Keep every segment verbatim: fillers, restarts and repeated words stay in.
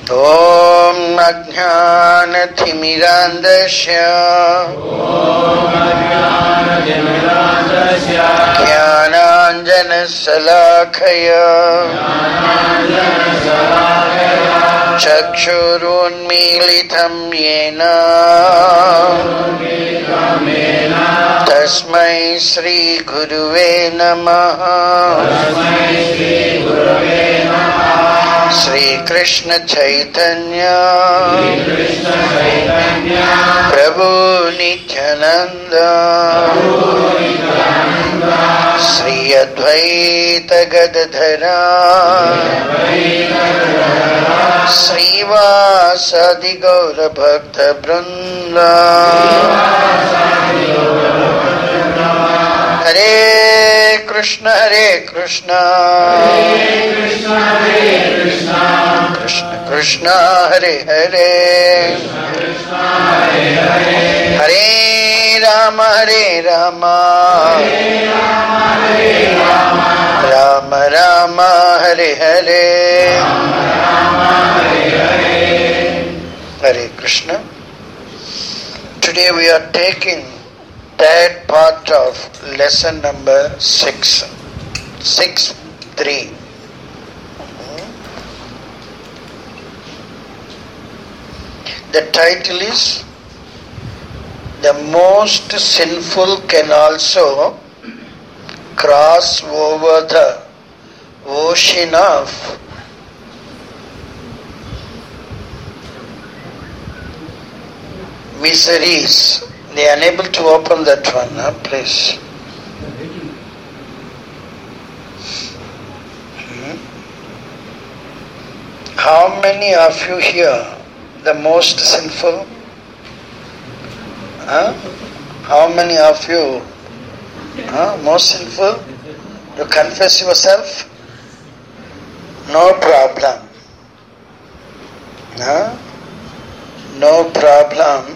Om Ajnanathimirantasya Jnananjanasalakaya Chakshurunmilitam yena Tasmai Shri Guruve Namaha Shri Krishna Chaitanya Prabhu Nityananda Shri Advaita Gadadhara Shri Vasadi Gaura Bhakta Vrinda Hare Krishna Hare Krishna Krishna Krishna Hare Hare Hare Rama Hare Rama Rama Rama Hare Hare Hare Krishna. Today we are taking third part of lesson number six. Six three. The title is The Most Sinful Can Also Cross Over the Ocean of Miseries. They are unable to open that one, huh? Please. Hmm? How many of you here the most sinful? Huh? How many of you huh? most sinful? You confess yourself? No problem. Huh? No problem.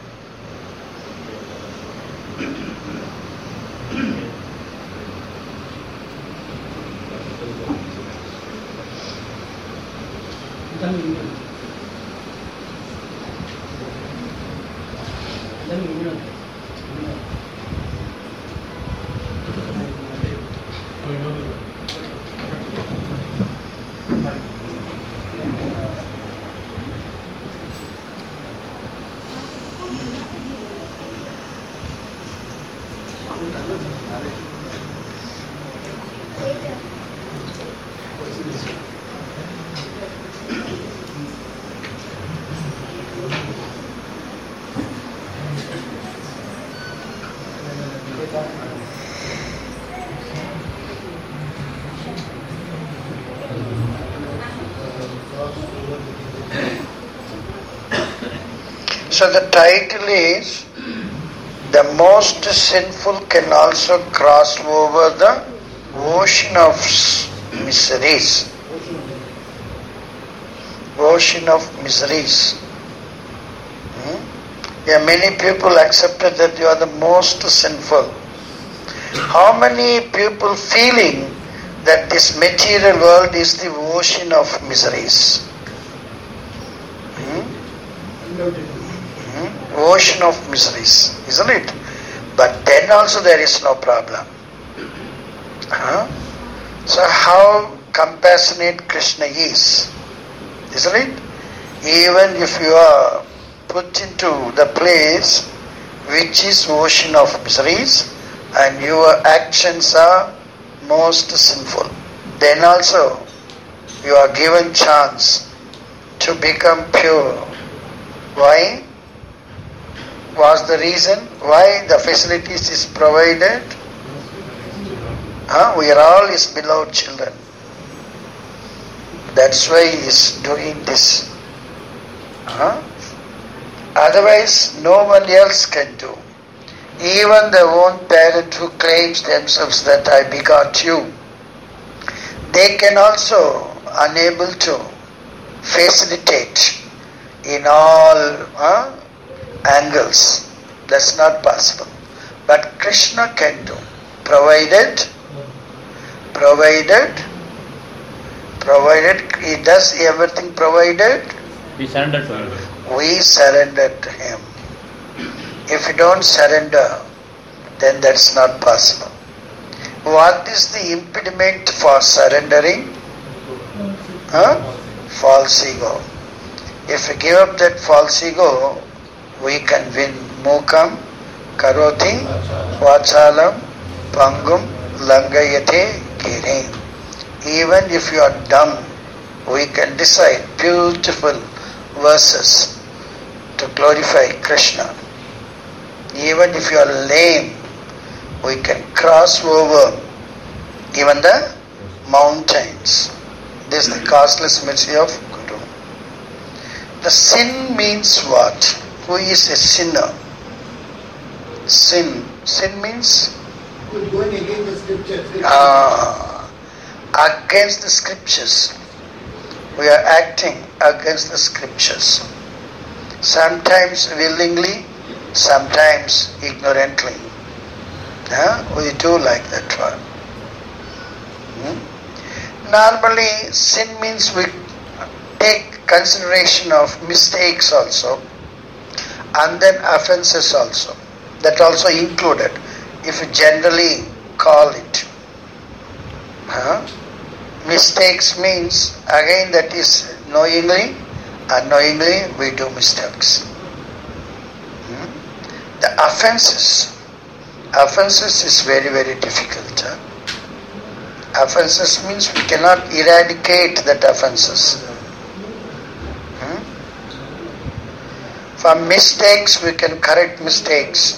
So the title is The Most Sinful Can Also Cross Over the Ocean of Miseries. Ocean of Miseries. Hmm? Yeah, many people accepted that you are the most sinful. How many people feeling that this material world is the ocean of miseries? Hmm? Ocean of miseries, isn't it? But then also there is no problem. Huh? So how compassionate Krishna is, isn't it? Even if you are put into the place which is ocean of miseries and your actions are most sinful, then also you are given chance to become pure. Why? Was the reason why the facilities is provided? Huh? We are all his beloved children. That's why he is doing this. Huh? Otherwise, no one else can do. Even the own parent who claims themselves that I begot you, they can also unable to facilitate in all huh, angles. That's not possible. But Krishna can do, provided, provided, provided, he does everything provided, We surrender to Him. We surrender to Him. If you don't surrender, then that's not possible. What is the impediment for surrendering? Huh? False ego. If we give up that false ego, we can win. Mukam, karoti, vachalam, pangum, langayate, girim. Even if you are dumb, we can decide beautiful verses to glorify Krishna. Even if you are lame, we can cross over even the mountains. This is the causeless mercy of Guru. The sin means what? Who is a sinner? Sin. Sin means? Going against the scriptures. Ah, against the scriptures. We are acting against the scriptures. Sometimes willingly, sometimes ignorantly. Huh? We do like that one. Hmm? Normally, sin means we take consideration of mistakes also, and then offenses also. That also included, if you generally call it. Huh? Mistakes means, again, that is knowingly, unknowingly we do mistakes. Hmm? The offenses. Offenses is very, very difficult. Huh? Offenses means we cannot eradicate that offenses. Hmm? For mistakes, we can correct mistakes.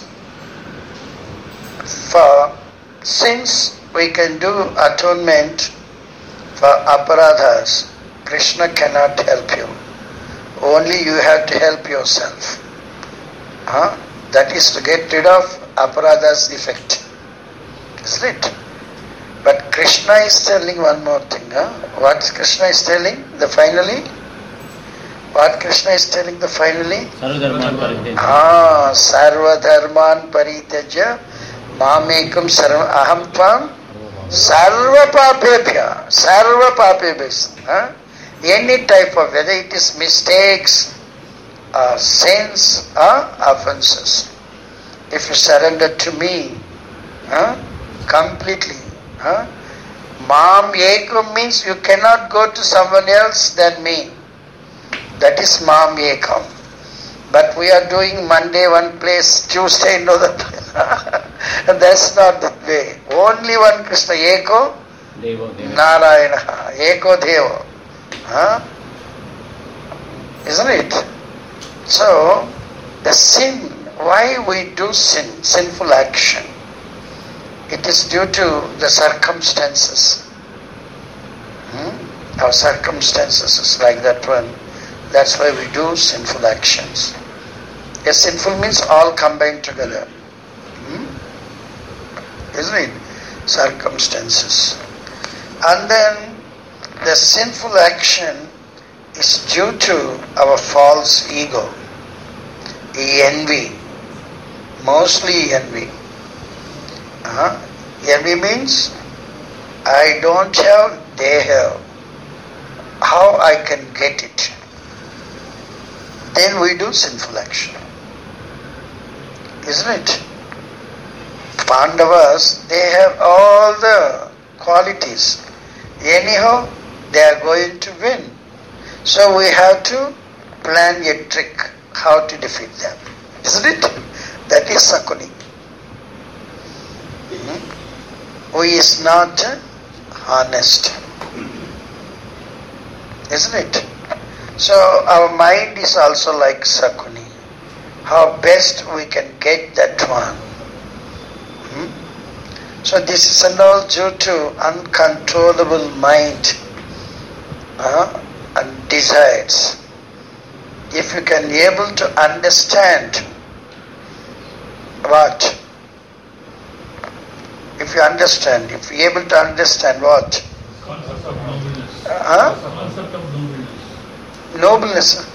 For sins, we can do atonement. For aparadhas, Krishna cannot help you. Only you have to help yourself. Huh? That is to get rid of aparadha's effect. Isn't it? But Krishna is telling one more thing. Huh? What Krishna is telling? The finally? What Krishna is telling the finally? Sarvadharman parityaja. Ah, sarvadharman parityaja mamekam sarva aham tvam sarva papebhya. Sarva papebhya. Huh? Any type of, whether it is mistakes, or sins, or offenses. If you surrender to me, huh, completely, huh? Mam ekam means you cannot go to someone else than me. That is Mam ekam. But we are doing Monday one place, Tuesday another place. That's not the way. Only one Krishna, Eko Devo, Devo. Narayana, Eko Devo. Huh? Isn't it? So, the sin, why we do sin, sinful action, it is due to the circumstances. Hmm? Our circumstances is like that one. That's why we do sinful actions. Yes, sinful means all combined together. Hmm? Isn't it? Circumstances. And then the sinful action is due to our false ego, envy, mostly envy. Uh-huh. Envy means I don't have, they have. How I can get it? Then we do sinful action. Isn't it? Pandavas, they have all the qualities. Anyhow, they are going to win. So we have to plan a trick how to defeat them. Isn't it? That is Sakuni. Hmm? Who is not honest. Isn't it? So our mind is also like Sakuni. How best we can get that one. Hmm? So this is all due to uncontrollable mind uh, and desires. If you can be able to understand what? If you understand, if you are able to understand what? Concept of nobleness. Uh, Concept of nobleness. Nobleness.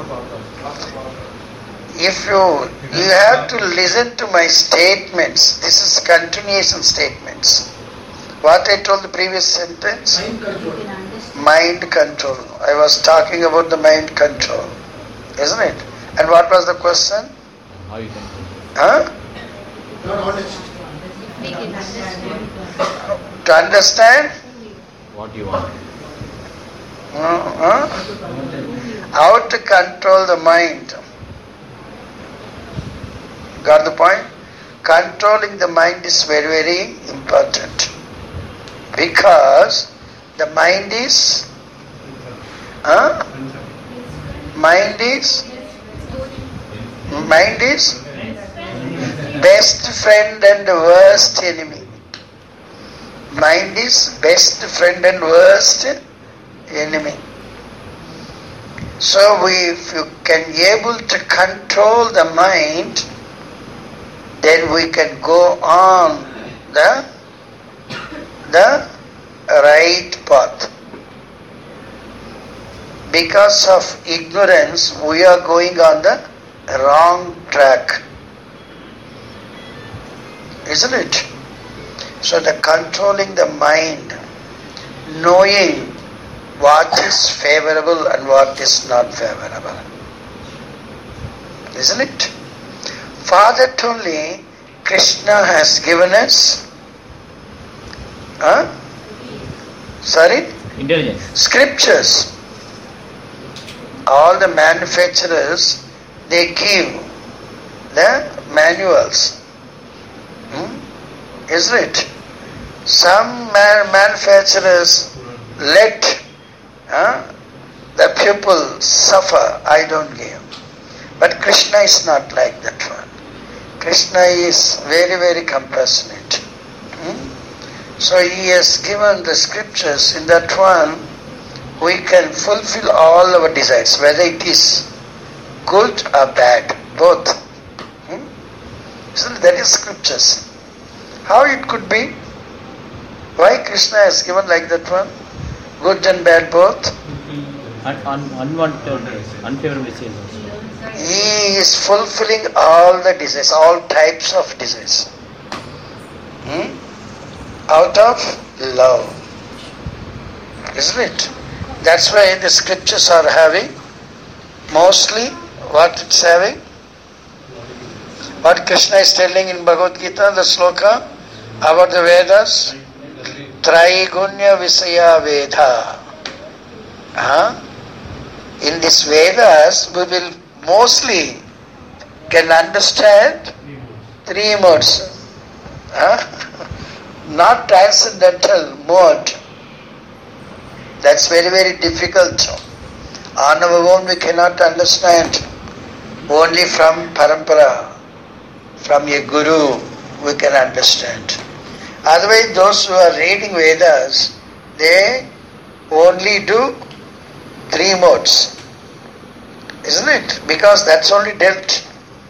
If you, you have to listen to my statements. This is continuation statements. What I told the previous sentence? Mind control. Mind control. I was talking about the mind control. Isn't it? And what was the question? How you can Huh? Not honest. Make it understand. To understand? what you want. Uh, huh? How to control the mind. Got the point? Controlling the mind is very, very important. Because the mind is, huh? Mind is, mind is best friend and worst enemy. Mind is best friend and worst enemy. So we, if you can able to control the mind, then we can go on the the right path. Because of ignorance, we are going on the wrong track. Isn't it? So the controlling the mind, knowing what is favorable and what is not favorable. Isn't it? For that only Krishna has given us huh? Sorry? Intelligence. Scriptures. All the manufacturers, they give the manuals. Hmm? Isn't it? Some man- manufacturers let huh, the people suffer. I don't give. But Krishna is not like that one. Krishna is very, very compassionate. Hmm? So he has given the scriptures. In that one, we can fulfill all our desires, whether it is good or bad, both. Hmm? So that is scriptures. How it could be? Why Krishna has given like that one? Good and bad both? Un- un- unwanted, unfavorable desires also. He is fulfilling all the desires, all types of desires. Hmm? Out of love. Isn't it? That's why the scriptures are having mostly what it's having. What Krishna is telling in Bhagavad Gita, the sloka about the Vedas. Traigunya Visaya Veda. Huh? In this Vedas, we will mostly can understand three modes. Huh? Not transcendental mode. That's very, very difficult. On our own we cannot understand. Only from parampara, from a guru, we can understand. Otherwise, those who are reading Vedas, they only do three modes. Isn't it? Because that's only dealt.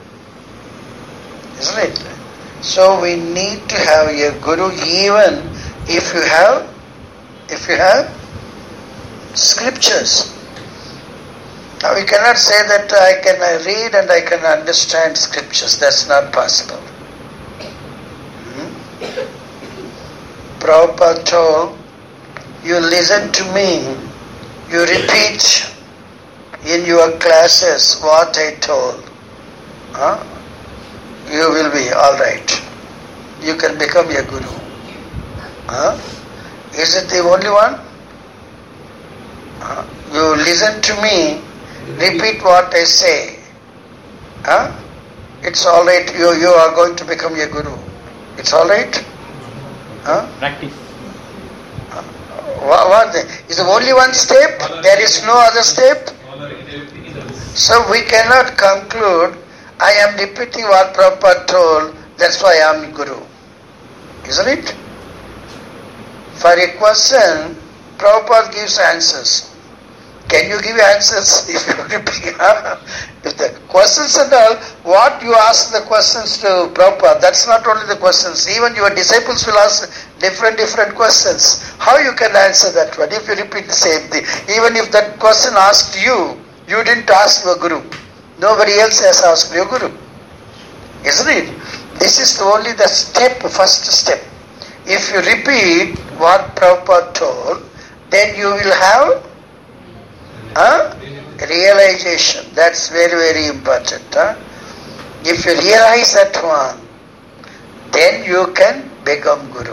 Isn't it? So we need to have a guru even if you have if you have scriptures. Now we cannot say that I can read and I can understand scriptures. That's not possible. Hmm? Prabhupada told, you listen to me, you repeat in your classes what I told. Huh? You will be alright. You can become a guru. Huh? Is it the only one? Huh? You listen to me, repeat what I say. Huh? It's alright, you, you are going to become a guru. It's alright? Huh? Practice. What, what the, is the only one step? There is no other step? So we cannot conclude, I am repeating what Prabhupada told, that's why I am Guru. Isn't it? For a question, Prabhupada gives answers. Can you give answers if you repeat? If the questions and all, what you ask the questions to Prabhupada, that's not only the questions. Even your disciples will ask different, different questions. How you can answer that one if you repeat the same thing? Even if that question asked you, you didn't ask your Guru. Nobody else has asked your Guru. Isn't it? This is only the step, first step. If you repeat what Prabhupada told, then you will have huh? realization. That's very, very important. Huh? If you realize that one, then you can become Guru.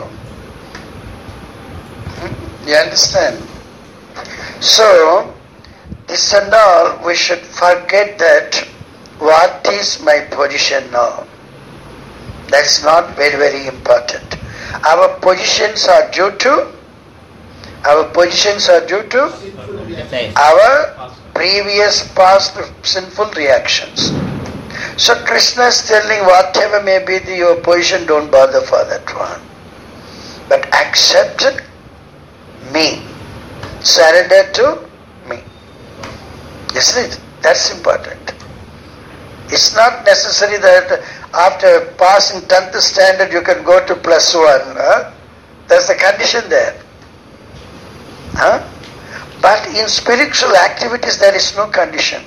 Hmm? You understand? So, this and all, we should forget that what is my position now. That's not very, very important. Our positions are due to, our positions are due to our previous past sinful reactions. So Krishna is telling whatever may be the, your position, don't bother for that one. But accept me. Surrender to me. Isn't it? That's important. It's not necessary that after passing tenth standard you can go to plus one. Huh? There's a condition there. Huh? But in spiritual activities there is no condition.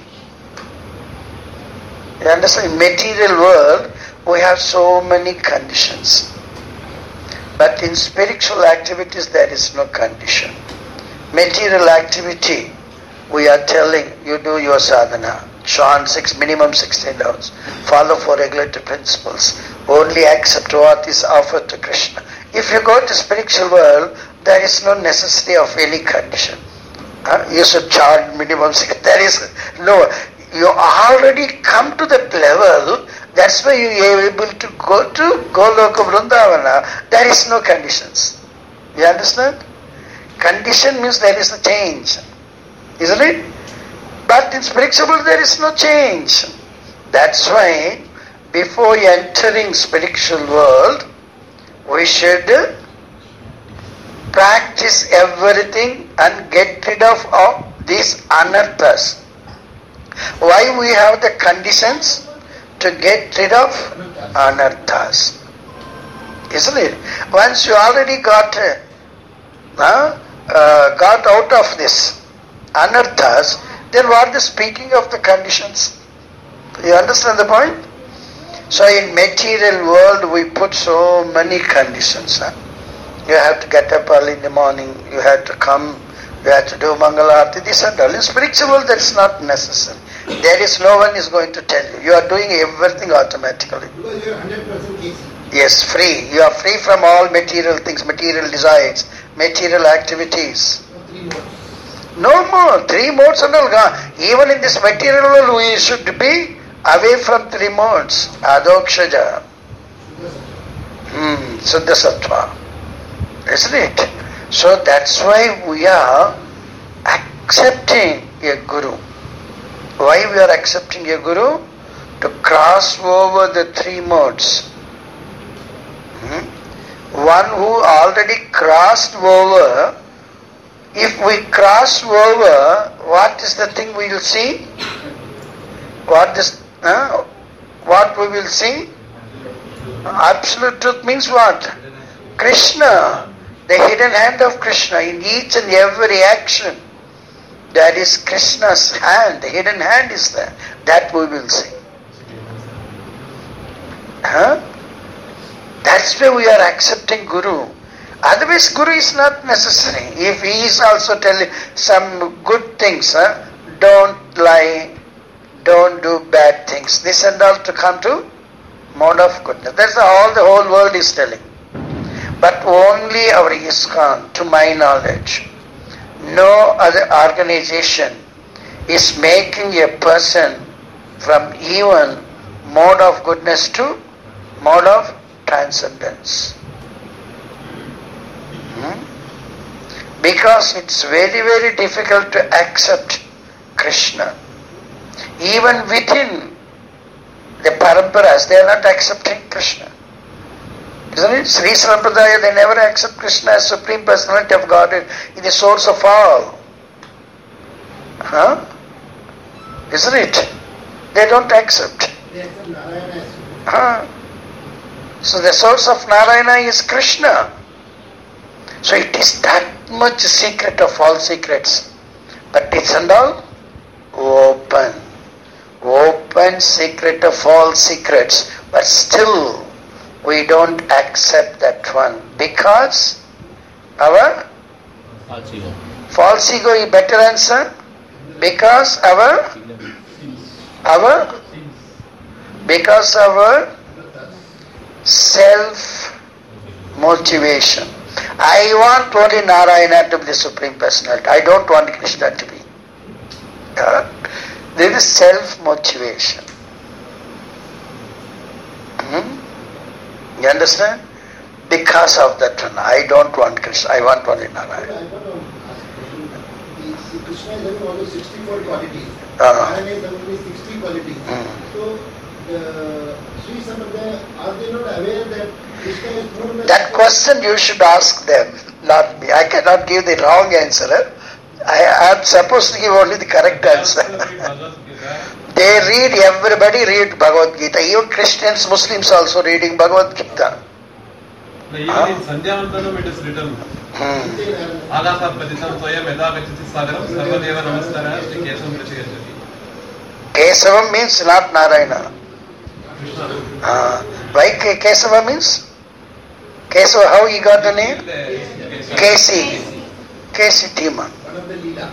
You understand? In material world we have so many conditions. But in spiritual activities there is no condition. Material activity, we are telling you do your sadhana. Chant six, minimum sixteen hours. Follow four regulatory principles. Only accept what is offered to Krishna. If you go to spiritual world, there is no necessity of any condition. Huh? You should chant minimum six. There is no. You already come to that level. That's why you are able to go to Goloka Vrindavana. There is no conditions. You understand? Condition means there is a change. Isn't it? But in spiritual world there is no change. That's why before entering spiritual world, we should practice everything and get rid of all these anarthas. Why we have the conditions? To get rid of anarthas. Isn't it? Once you already got uh, uh, got out of this anarthas, then what is speaking of the conditions? You understand the point? So in material world we put so many conditions. Huh? You have to get up early in the morning, you have to come, you have to do Mangalarti, this and all. In spiritual world that's not necessary. There is no one is going to tell you. You are doing everything automatically. Because you are one hundred percent easy. Yes, free. You are free from all material things, material desires, material activities. No, three modes. No more. Three modes and all gone. Even in this material world, we should be away from three modes. Adokshaja. Hmm. Suddha Sattva. Isn't it? So that's why we are accepting a Guru. Why we are accepting a Guru? To cross over the three modes. Hmm? One who already crossed over. If we cross over, what is the thing we will see? What is, uh, what we will see? Absolute truth means what? Krishna, the hidden hand of Krishna in each and every action. That is Krishna's hand, the hidden hand is there. That we will see. Huh? That's why we are accepting Guru. Otherwise, Guru is not necessary. If he is also telling some good things, huh? Don't lie, don't do bad things, this and all, to come to mode of goodness. That's all the whole world is telling. But only our ISKCON, to my knowledge, no other organization is making a person from even mode of goodness to mode of transcendence. Hmm? Because it's very, very difficult to accept Krishna. Even within the paramparas, they are not accepting Krishna. Isn't it? Sri Sampradaya, they never accept Krishna as Supreme Personality of Godhead, in the source of all. Huh? Isn't it? They don't accept. They accept Narayana as Huh? So the source of Narayana is Krishna. So it is that much secret of all secrets. But it's and all open. Open secret of all secrets. But still we don't accept that one. Because our Also, False ego, you better answer. Because our, our, because our self-motivation. I want only Narayana to be the Supreme Personality. I don't want Krishna to be. Uh, there is self-motivation. Hmm? You understand? Because of that one, I don't want Krishna, I want only Narayana. I don't know. See, Krishna is having all those sixty-four qualities. Uh-huh. Narayana is having only sixty qualities. Mm. So, uh, Sri Sampradaya, are they not aware that Krishna is more than... That question you should ask them, not me. I cannot give the wrong answer. I am supposed to give only the correct answer. They read, everybody read Bhagavad Gita. Even Christians, Muslims also reading Bhagavad Gita. Even huh? in Sandhyavandanam it is written. Hmm. Agasa Toyam Yada Gachati Sagaram Sarvadeva Namaskara Shri Kesavam Prachayachati. Kesavam means not Narayana. Uh, why Kesava means? Kesava, how he got the name? Kesi. Kesi demon. One of the Leela.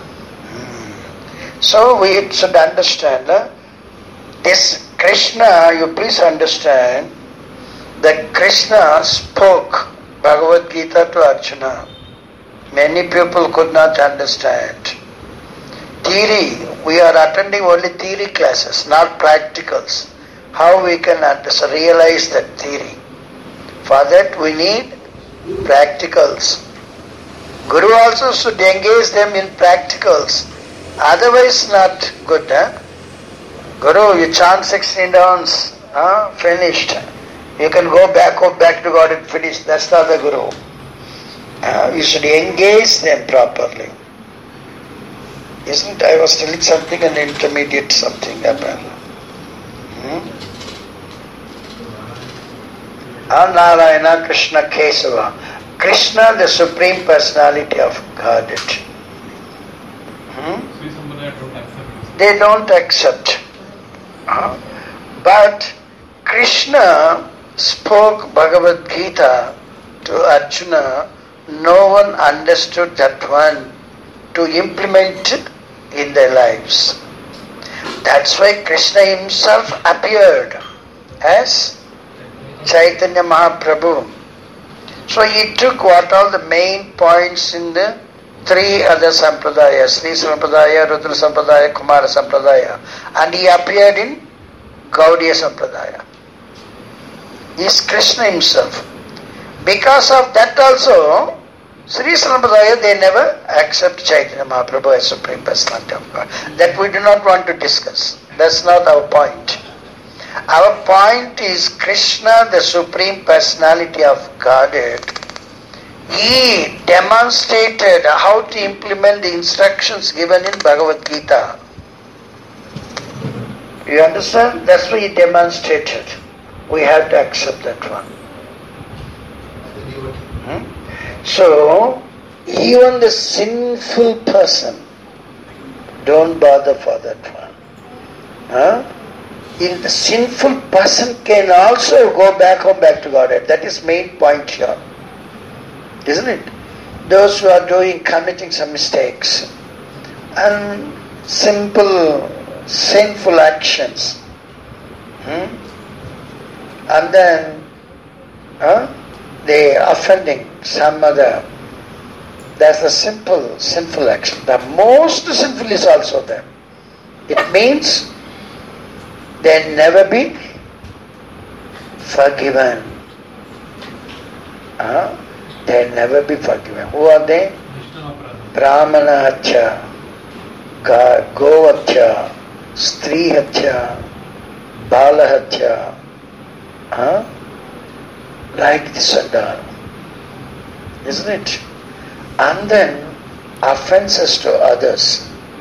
So we should understand uh, this Krishna, you please understand that Krishna spoke Bhagavad Gita to Arjuna. Many people could not understand. Theory, we are attending only theory classes, not practicals. How we can understand, realize that theory? For that we need practicals. Guru also should engage them in practicals. Otherwise not good. Huh? Guru, you chant sixteen rounds, huh? Finished. You can go back, go back to God and finish. That's not the Guru. Uh, you should engage them properly. Isn't I was telling something an intermediate something happened. Hmm? Narayana Krishna Kesava. Krishna, the Supreme Personality of Godhead. Hmm? They don't accept. Uh, but Krishna spoke Bhagavad Gita to Arjuna. No one understood that one to implement in their lives. That's why Krishna himself appeared as Chaitanya Mahaprabhu. So he took what all the main points in the three other sampradayas, Sri Sampradaya, Rudra Sampradaya, Kumara Sampradaya, and he appeared in Gaudiya Sampradaya. He is Krishna himself. Because of that also, Sri Sampradaya, they never accept Chaitanya Mahaprabhu as Supreme Personality of God. That we do not want to discuss. That's not our point. Our point is Krishna, the Supreme Personality of Godhead. He demonstrated how to implement the instructions given in Bhagavad Gita. You understand? That's why he demonstrated. We have to accept that one. Hmm? So, even the sinful person, don't bother for that one. Huh? In the sinful person can also go back home back to Godhead. That is main point here. Isn't it? Those who are doing, committing some mistakes and simple, sinful actions. Hmm? And then huh, they are offending some other. That's a simple, sinful action. The most sinful is also there. It means they never be forgiven. Huh? They never be forgiven. Who are they? Brahmana Hatya, Go Hatya, Stri Hatya, Bala Hatya. Huh? Like this and all. Isn't it? And then offenses to others.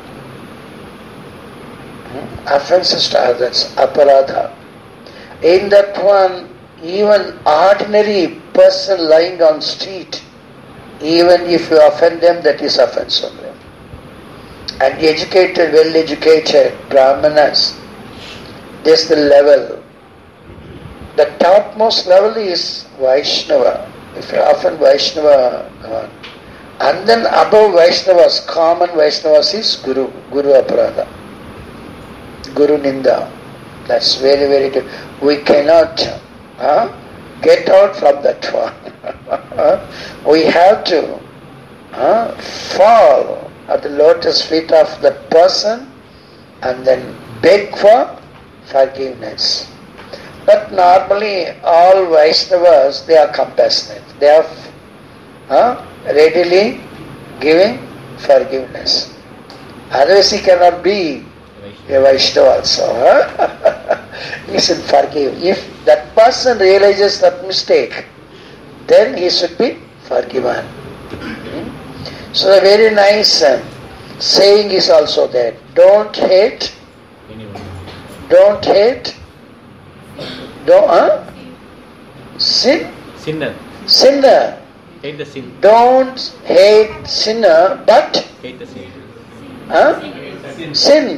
Hmm? Offenses to others, aparadha. In that one, even ordinary person lying on street, even if you offend them, that is offense on them. And educated, well-educated Brahmanas, this is the level. The topmost level is Vaishnava. If you offend Vaishnava, God, And then above Vaishnavas, common Vaishnavas is Guru, Guru Aparadha, Guru Ninda. That's very, very good. We cannot uh, get out from that one. We have to uh, fall at the lotus feet of that person and then beg for forgiveness. But normally all Vaishnavas, they are compassionate. They are uh, readily giving forgiveness. Otherwise he cannot be a Vaishnava also. Huh? He should forgive. If that person realizes that mistake, then he should be forgiven. Hmm? So a very nice uh, saying is also there. Don't hate. Don't hate. Don't, huh? Sin? Sinner. Sinner. Hate the sin. Don't hate sinner, but Hate the sin. huh? sin.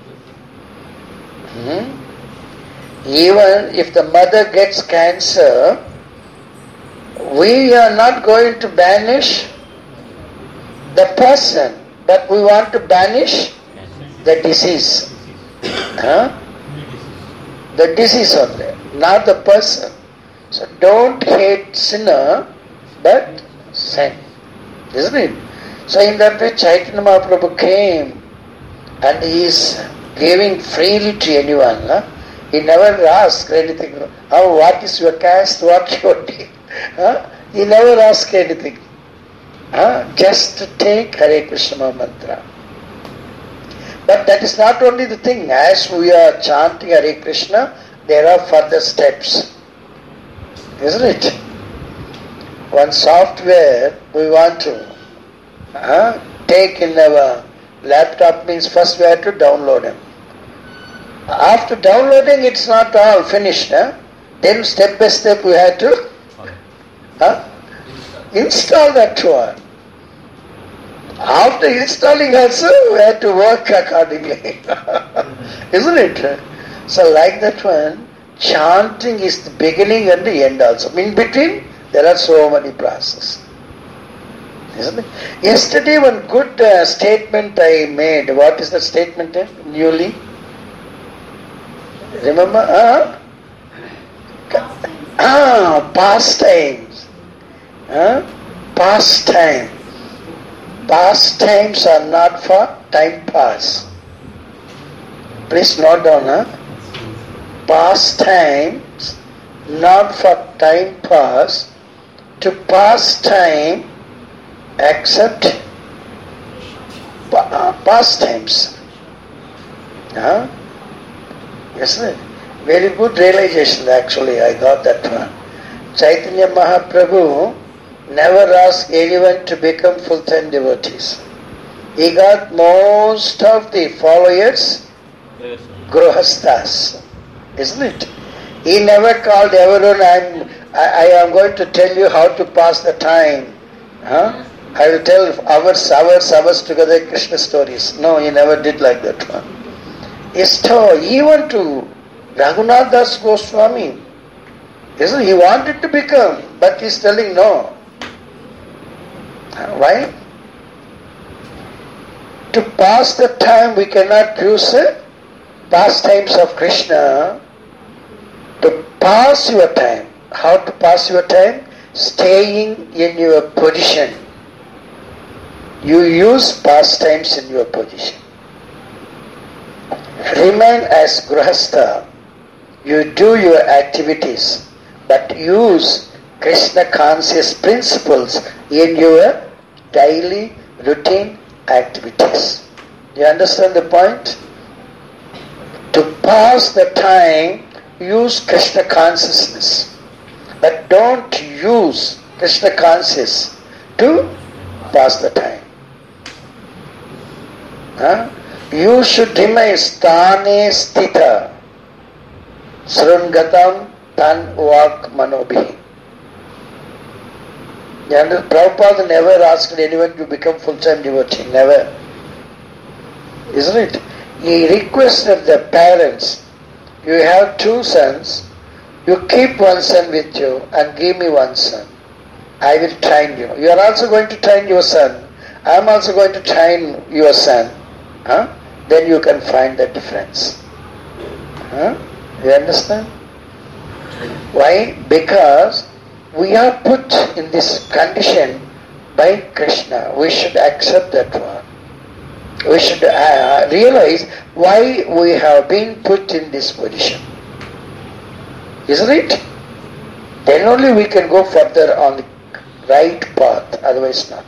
Hmm? Even if the mother gets cancer, we are not going to banish the person, but we want to banish the disease. Huh? The disease only, not the person. So don't hate sinner, but sin. Isn't it? So in that way Chaitanya Mahaprabhu came and he is giving freely to anyone. Huh? He never asked anything. Oh, what is your caste? What your name? Huh? He never asked anything. Huh? Just to take Hare Krishna mantra. But that is not only the thing. As we are chanting Hare Krishna, there are further steps. Isn't it? One software we want to uh, take in our laptop means first we have to download it. After downloading, it's not all finished. Huh? Then step by step we have to uh, install that one. After installing also, we have to work accordingly. Isn't it? So like that one, chanting is the beginning and the end also. In between, there are so many processes. Isn't it? Yesterday one good uh, statement I made. What is the statement uh, newly? Remember? Uh? Ah, pastimes. Uh? Pastime. Pastimes are not for time pass. Please note down. Huh? Pastimes not for time pass. To pass time except uh, pastimes. Huh? Yes, sir. Very good realization actually, I got that one. Chaitanya Mahaprabhu never asked anyone to become full-time devotees. He got most of the followers Grihasthas, isn't it? He never called everyone, I'm, I, I am going to tell you how to pass the time. Huh? I will tell hours, hours, hours together Krishna stories. No, he never did like that one. Yes, so even to Raghunath Das Goswami, isn't he? He wanted to become, but he is telling no. Why? To pass the time we cannot use uh, pastimes of Krishna. To pass your time. How to pass your time? Staying in your position. You use pastimes in your position. Remain as Grihastha. You do your activities, but use Krishna conscious principles in your daily routine activities. You understand the point? To pass the time, use Krishna consciousness. But don't use Krishna conscious to pass the time. Huh? You should remain sthane sthita srungatam tan vak manobhi. Prabhupada never asked anyone to become full-time devotee. Never. Isn't it? He requested the parents, you have two sons, you keep one son with you and give me one son. I will train you. You are also going to train your son. I am also going to train your son. Huh? Then you can find the difference. Huh? You understand? Why? Because we are put in this condition by Krishna. We should accept that one. We should uh, realize why we have been put in this position. Isn't it? Then only we can go further on the right path, otherwise not.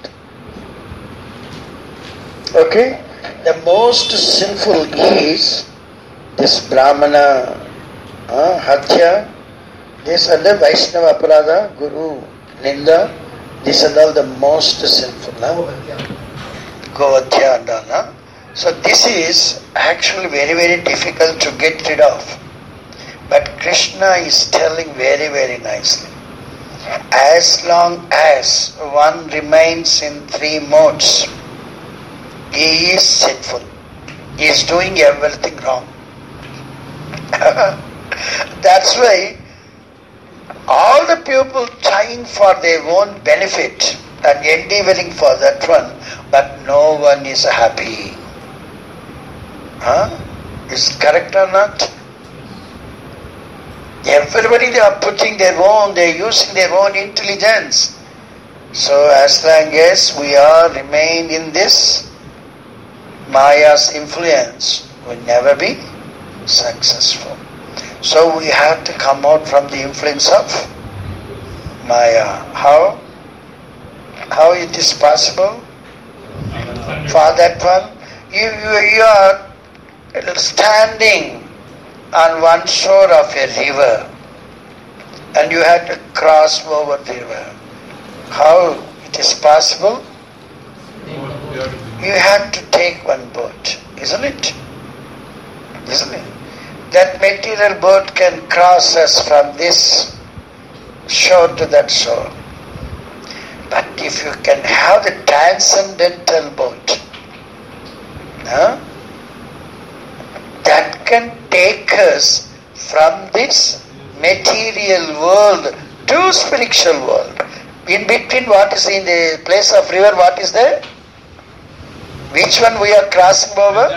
Okay? The most sinful is this Brahmana, uh, Hatya, this are the Vaishnava Aparada, Guru, Ninda, these are all the most sinful. No? Govatya and all. No? So this is actually very, very difficult to get rid of. But Krishna is telling very, very nicely. As long as one remains in three modes, he is sinful. He is doing everything wrong. That's why all the people trying for their own benefit and endeavoring for that one, but no one is happy. Huh? Is it correct or not? Everybody they are putting their own, they are using their own intelligence. So as long as we are remain in this Maya's influence, we will never be successful. So we have to come out from the influence of Maya. How? How it is possible? For that one, you, you, you are standing on one shore of a river and you have to cross over the river. How it is possible? You have to take one boat, isn't it? Isn't it? That material boat can cross us from this shore to that shore. But if you can have the transcendental boat, huh, that can take us from this material world to spiritual world. In between, what is in the place of river, what is there? Which one we are crossing over?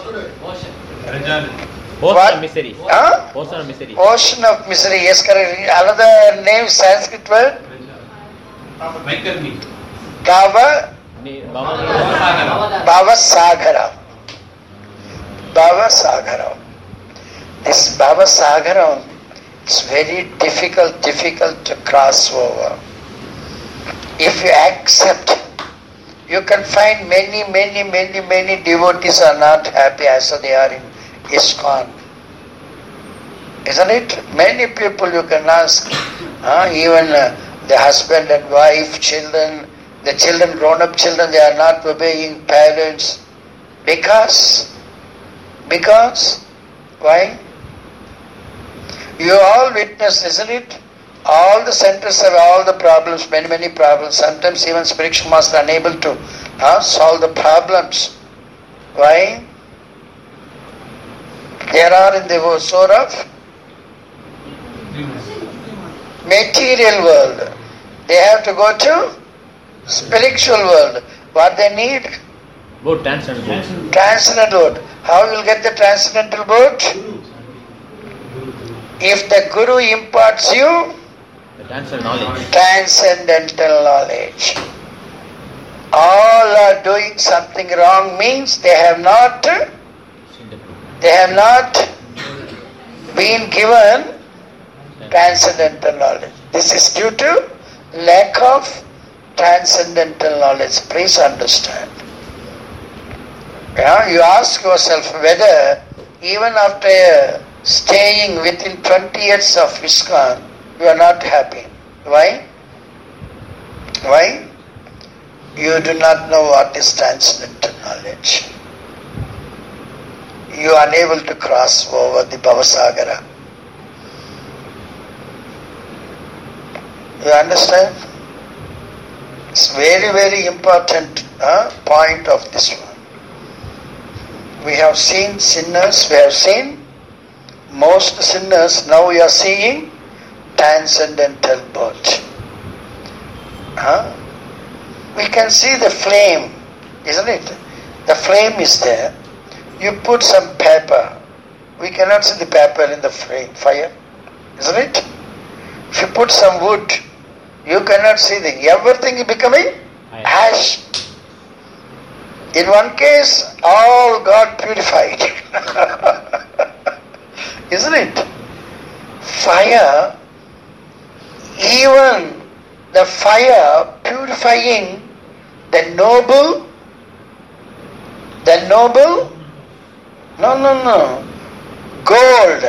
Ocean What? of misery. Huh? Ocean of misery. Ocean of misery, yes, correct. Another name, Sanskrit word? Vaikarmi. Bhava, Ni- Bhava- Bhava Sagara. Bhava Sagara. This Bhava Sagara is very difficult, difficult to cross over. If you accept, you can find many, many, many, many devotees are not happy as they are in ISKCON. Isn't it? Many people you can ask, uh, even uh, the husband and wife, children, the children, grown-up children, they are not obeying parents. Because, because, why? You all witness, isn't it? All the centers have all the problems, many, many problems. Sometimes even spiritual master unable to uh, solve the problems. Why? There are in the soul of material world. They have to go to spiritual world. What they need? Boat, transcendental boat. Transcendental world. How you will get the transcendental boat? If the Guru imparts you The transcendental knowledge. transcendental knowledge. All are doing something wrong means they have not they have not been given transcendental knowledge. This is due to lack of transcendental knowledge. Please understand. Yeah, you ask yourself whether even after staying within twenty years of ISKCON, you are not happy. Why? Why? You do not know what is transcendental knowledge. You are unable to cross over the Bhavasagara. You understand? It's very, very important uh, point of this one. We have seen sinners, we have seen most sinners, now we are seeing transcendental boat. Huh? We can see the flame, isn't it? The flame is there. You put some paper. We cannot see the paper in the flame, fire, isn't it? If you put some wood, you cannot see the everything is becoming ash. In one case, all got purified. Isn't it? Fire, even the fire purifying the noble, the noble, no, no, no, gold.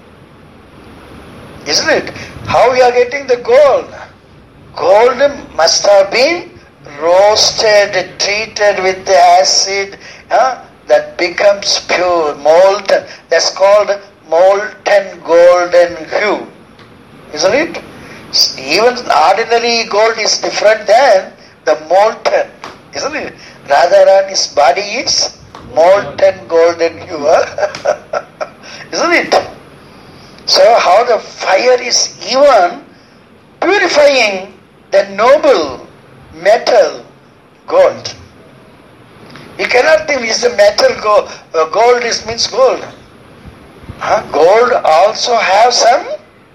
Isn't it? How we are getting the gold? Gold must have been roasted, treated with the acid, huh? That becomes pure, molten. That's called molten golden hue. Isn't it? Even ordinary gold is different than the molten. Isn't it? Radharani's body is molten golden hue. Huh? Isn't it? So how the fire is even purifying the noble metal gold. You cannot think it's the metal gold. Uh, gold is means gold. Huh? Gold also have some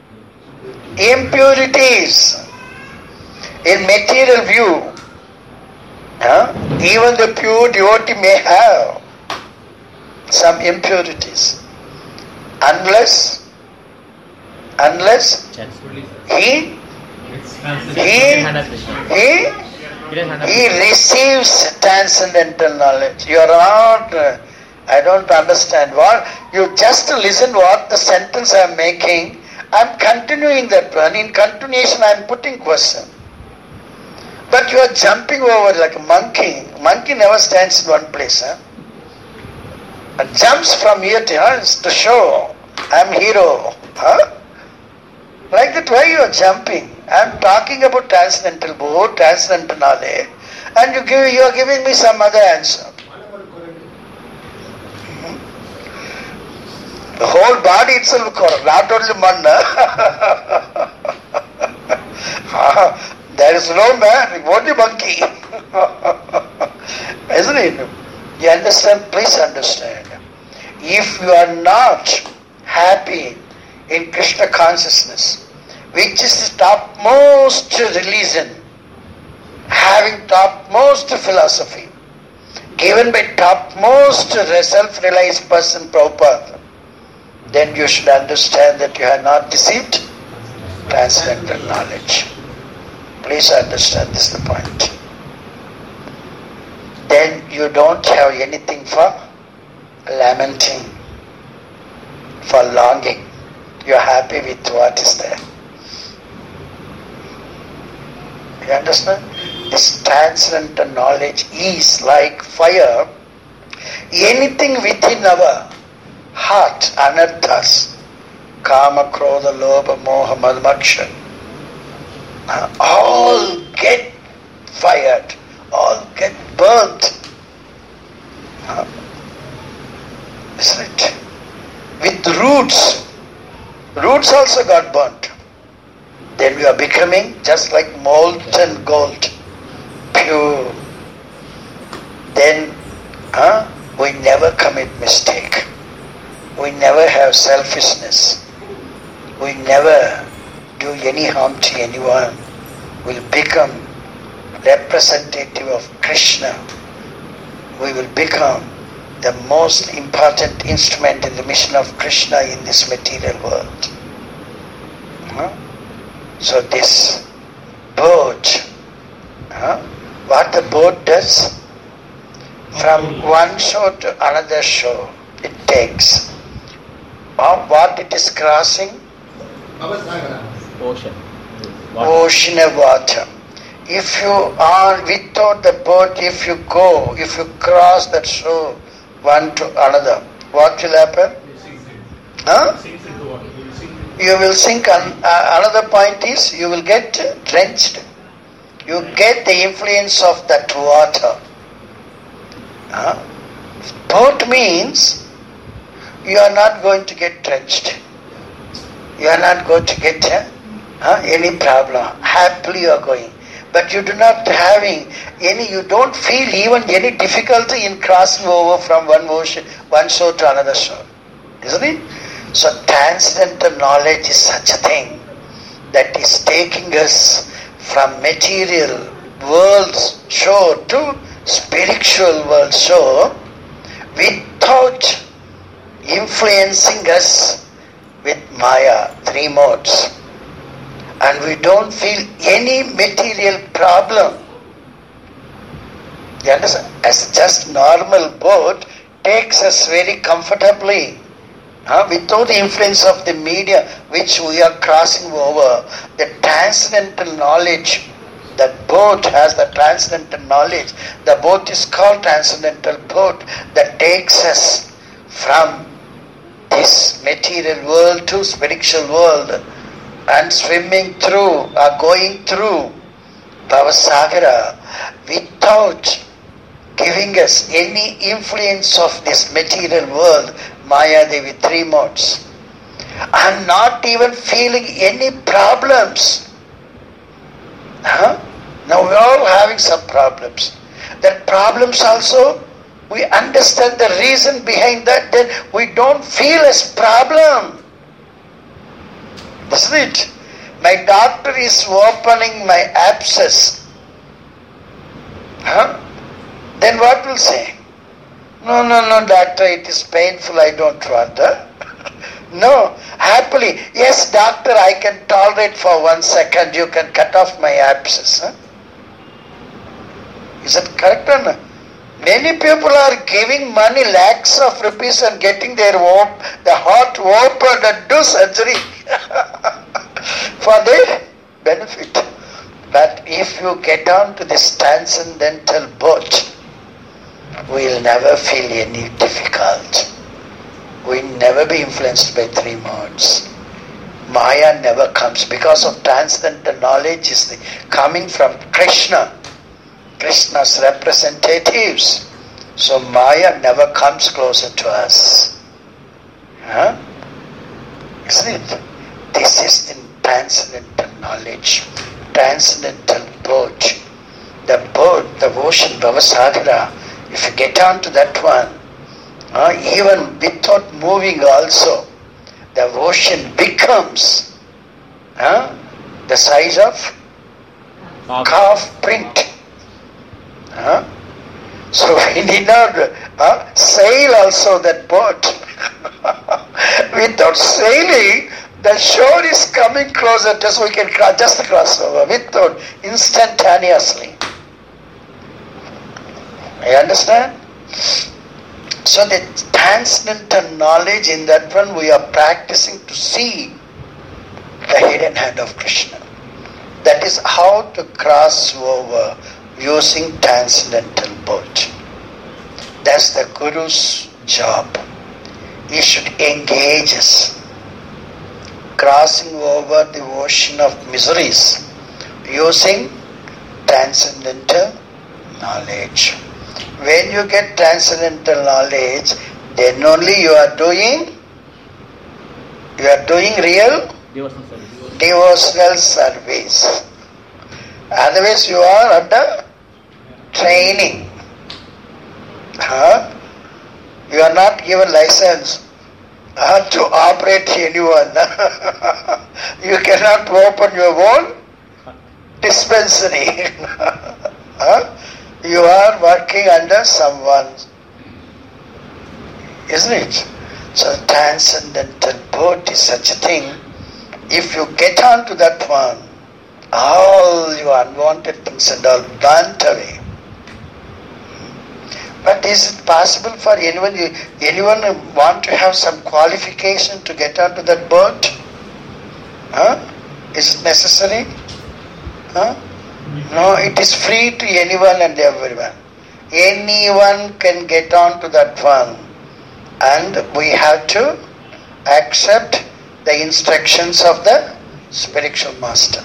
impurities in material view. Huh? Even the pure devotee may have some impurities. Unless, unless he, he, he, he receives transcendental knowledge. You are not, uh, I don't understand what, you just listen what the sentence I am making. I am continuing that one. In continuation I am putting question. But you are jumping over like a monkey. Monkey never stands in one place. Huh? And jumps from here to here to show I am hero. Huh? Like that, why you are jumping? I am talking about transcendental board, transcendental knowledge, and you give you are giving me some other answer. The whole body itself correct, not only manna. There is no man, only monkey. Isn't it? You understand? Please understand. If you are not happy in Krishna consciousness, which is the topmost religion, having topmost philosophy, given by topmost self-realized person Prabhupada, then you should understand that you have not received transcendental knowledge. Please understand this is the point. Then you don't have anything for lamenting, for longing. You are happy with what is there. You understand? This transcendental knowledge is like fire. Anything within our heart, anarthas, kama, krodha, lobha, moha, madmaksha, all get fired, all get burnt. Isn't it? With roots. Roots also got burnt. Then we are becoming just like molten gold, pure. Then huh, we never commit mistake. We never have selfishness. We never do any harm to anyone. We'll become representative of Krishna. We will become the most important instrument in the mission of Krishna in this material world. Huh? So this boat, huh? What the boat does, from one shore to another shore, it takes. Uh, what it is crossing? Ocean. Water. Ocean of water. If you are without the boat, if you go, if you cross that shore, one to another, what will happen? Huh? You will sink. On, uh, another point is, you will get drenched. You get the influence of that water. Huh? Boat means you are not going to get drenched. You are not going to get uh, uh, any problem. Happily you are going. but you do not having any, you don't feel even any difficulty in crossing over from one ocean, one shore to another shore. Isn't it? So transcendental knowledge is such a thing that is taking us from material world shore to spiritual world shore without influencing us with Maya, three modes. And we don't feel any material problem. You understand? As just normal boat takes us very comfortably, huh? Without the influence of the media which we are crossing over. The transcendental knowledge, that boat has the transcendental knowledge. The boat is called transcendental boat that takes us from this material world to spiritual world, and swimming through or going through Bhavasagara without giving us any influence of this material world, Maya Devi, three modes, and not even feeling any problems. Huh? Now we are all having some problems. That problems also, we understand the reason behind that, then we don't feel as problem. Isn't it? My doctor is opening my abscess. Huh? Then what will say? No, no, no, doctor, it is painful, I don't want. Huh? No, happily, yes, doctor, I can tolerate for one second, you can cut off my abscess. Huh? Is it correct or not? Many people are giving money, lakhs of rupees, and getting their op- the heart opened and do surgery for their benefit. But if you get on to this transcendental boat, we will never feel any difficult. We will never be influenced by three modes. Maya never comes because of transcendental knowledge is the, coming from Krishna. Krishna's representatives. So Maya never comes closer to us. Huh? Isn't it? This is the transcendental knowledge. Transcendental boat. The boat, the ocean, Bhavasagara, if you get on to that one, uh, even without moving also, the ocean becomes uh, the size of calf print. Huh? So we need not uh, sail also that boat. Without sailing, the shore is coming closer to us, we can cross, just cross over without instantaneously. You understand? So the transcendental knowledge in that one we are practicing to see the hidden hand of Krishna. That is how to cross over using transcendental boat. That's the Guru's job. He should engage us. Crossing over the ocean of miseries using transcendental knowledge. When you get transcendental knowledge, then only you are doing, you are doing real Devotional service. devotional service. Otherwise you are under training. Huh? You are not given license uh, to operate anyone. You cannot open your own dispensary. Huh? You are working under someone. Isn't it? So transcendental boat is such a thing. If you get on to that one, all your unwanted things and all burnt away. But is it possible for anyone, anyone want to have some qualification to get onto that boat? Huh? Is it necessary? Huh? No, it is free to anyone and everyone. Anyone can get onto that one. And we have to accept the instructions of the spiritual master.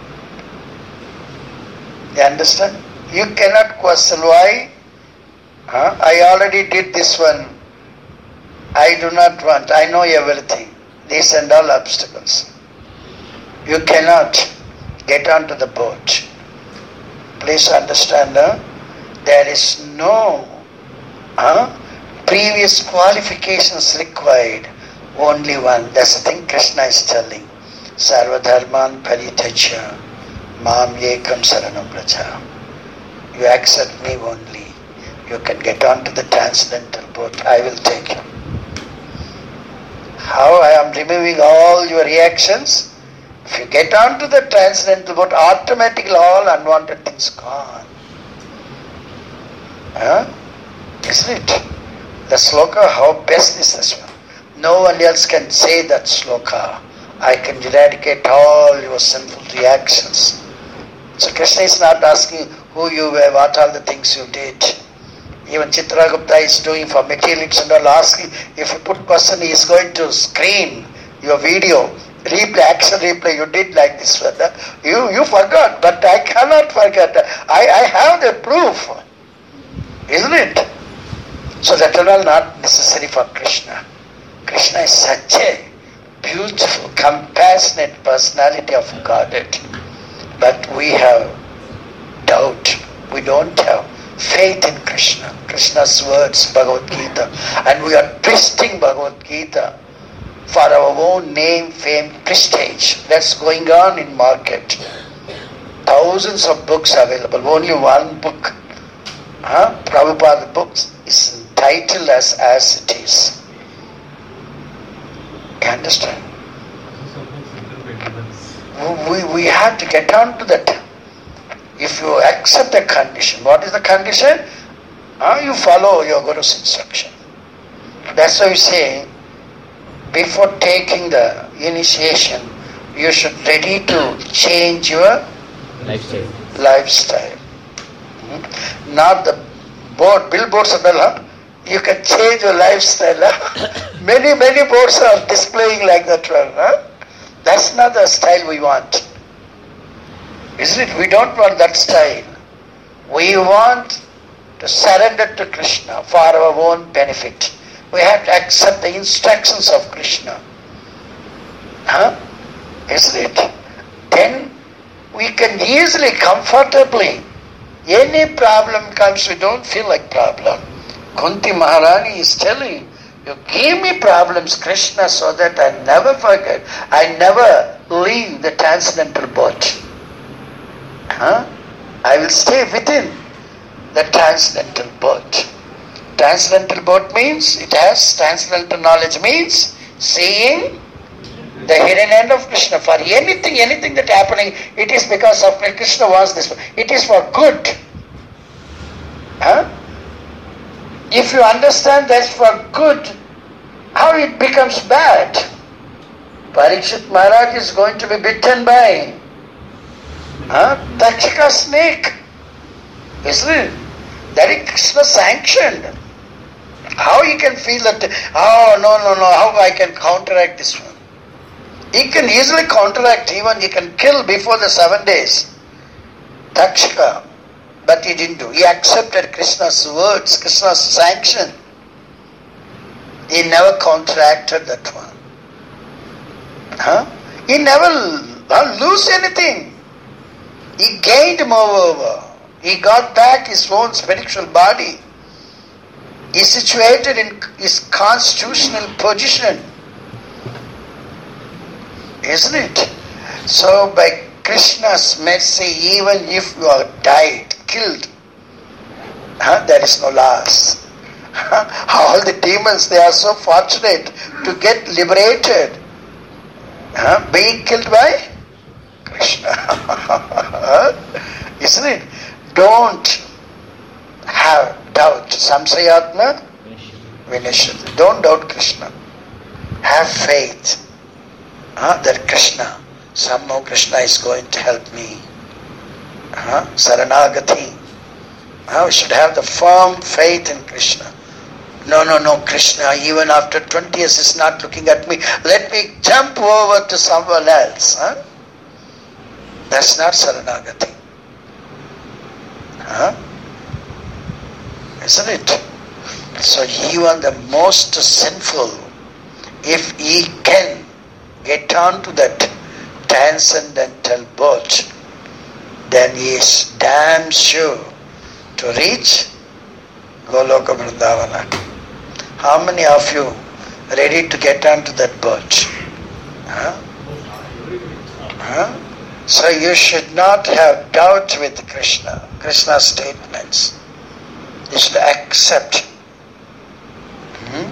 You understand? You cannot question why. Huh? I already did this one. I do not want. I know everything. These and all obstacles. You cannot get onto the boat. Please understand, huh? There is no huh, previous qualifications required. Only one. That's the thing Krishna is telling. Sarva dharman parityaja mam ekam saranam vraja. You accept me only. You can get on to the transcendental boat. I will take you. How I am removing all your reactions? If you get on to the transcendental boat, automatically all unwanted things gone. Huh? Isn't it? The sloka, how best is this one? No one else can say that sloka. I can eradicate all your sinful reactions. So Krishna is not asking who you were, what all the things you did. Even Chitragupta is doing for materialists and all, asking if you put person, he is going to screen your video, replay, action replay, you did like this one. You, you forgot, but I cannot forget. I, I have the proof. Isn't it? So that is all not necessary for Krishna. Krishna is such a beautiful, compassionate personality of Godhead. But we have doubt. We don't have faith in Krishna. Krishna's words, Bhagavad Gita. And we are twisting Bhagavad Gita for our own name, fame, prestige. That's going on in market. Thousands of books available. Only one book, huh? Prabhupada books, is entitled as as it is. You understand? We, we have to get on to that. If you accept the condition, what is the condition? Uh, you follow your Guru's instruction. That's why we say, before taking the initiation, you should ready to change your lifestyle. lifestyle. Hmm? Not the board, billboards and all, huh? You can change your lifestyle. Huh? Many, many boards are displaying like that one. Huh? That's not the style we want. Isn't it? We don't want that style. We want to surrender to Krishna for our own benefit. We have to accept the instructions of Krishna. Huh? Isn't it? Then we can easily, comfortably, any problem comes, we don't feel like problem. Kunti Maharani is telling, you give me problems, Krishna, so that I never forget, I never leave the transcendental boat. Huh? I will stay within the transcendental boat. Transcendental boat means, it has, transcendental knowledge means, seeing the hidden end of Krishna. For anything, anything that happening, it is because of Krishna wants this. It is for good. Huh? If you understand that's for good, how it becomes bad? Parikshit Maharaj is going to be bitten by huh? Takshika snake. Isn't it? That is Krishna sanctioned. How he can feel that, oh no, no, no, how I can counteract this one? He can easily counteract, even he can kill before the seven days. Takshika. But he didn't do. He accepted Krishna's words, Krishna's sanction. He never counteracted that one. Huh? He never uh, lose anything. He gained moreover. He got back his own spiritual body. He situated in his constitutional position. Isn't it? So by Krishna's mercy, even if you are died, killed, huh, there is no loss. All the demons, they are so fortunate to get liberated. Huh, being killed by Krishna. Isn't it? Don't have doubt. Samsayatma Vinashyati. Don't doubt Krishna. Have faith huh, that Krishna, somehow Krishna is going to help me. Huh? Saranagati. Huh? We should have the firm faith in Krishna. No, no, no, Krishna, even after twenty years is not looking at me. Let me jump over to someone else. Huh? That's not Saranagati. Huh? Isn't it? So even the most sinful, if he can get on to that transcendental boat, then he is damn sure to reach Goloka Vrindavana. How many of you ready to get onto that boat? Huh? Huh? So you should not have doubt with Krishna, Krishna's statements. You should accept. Hmm?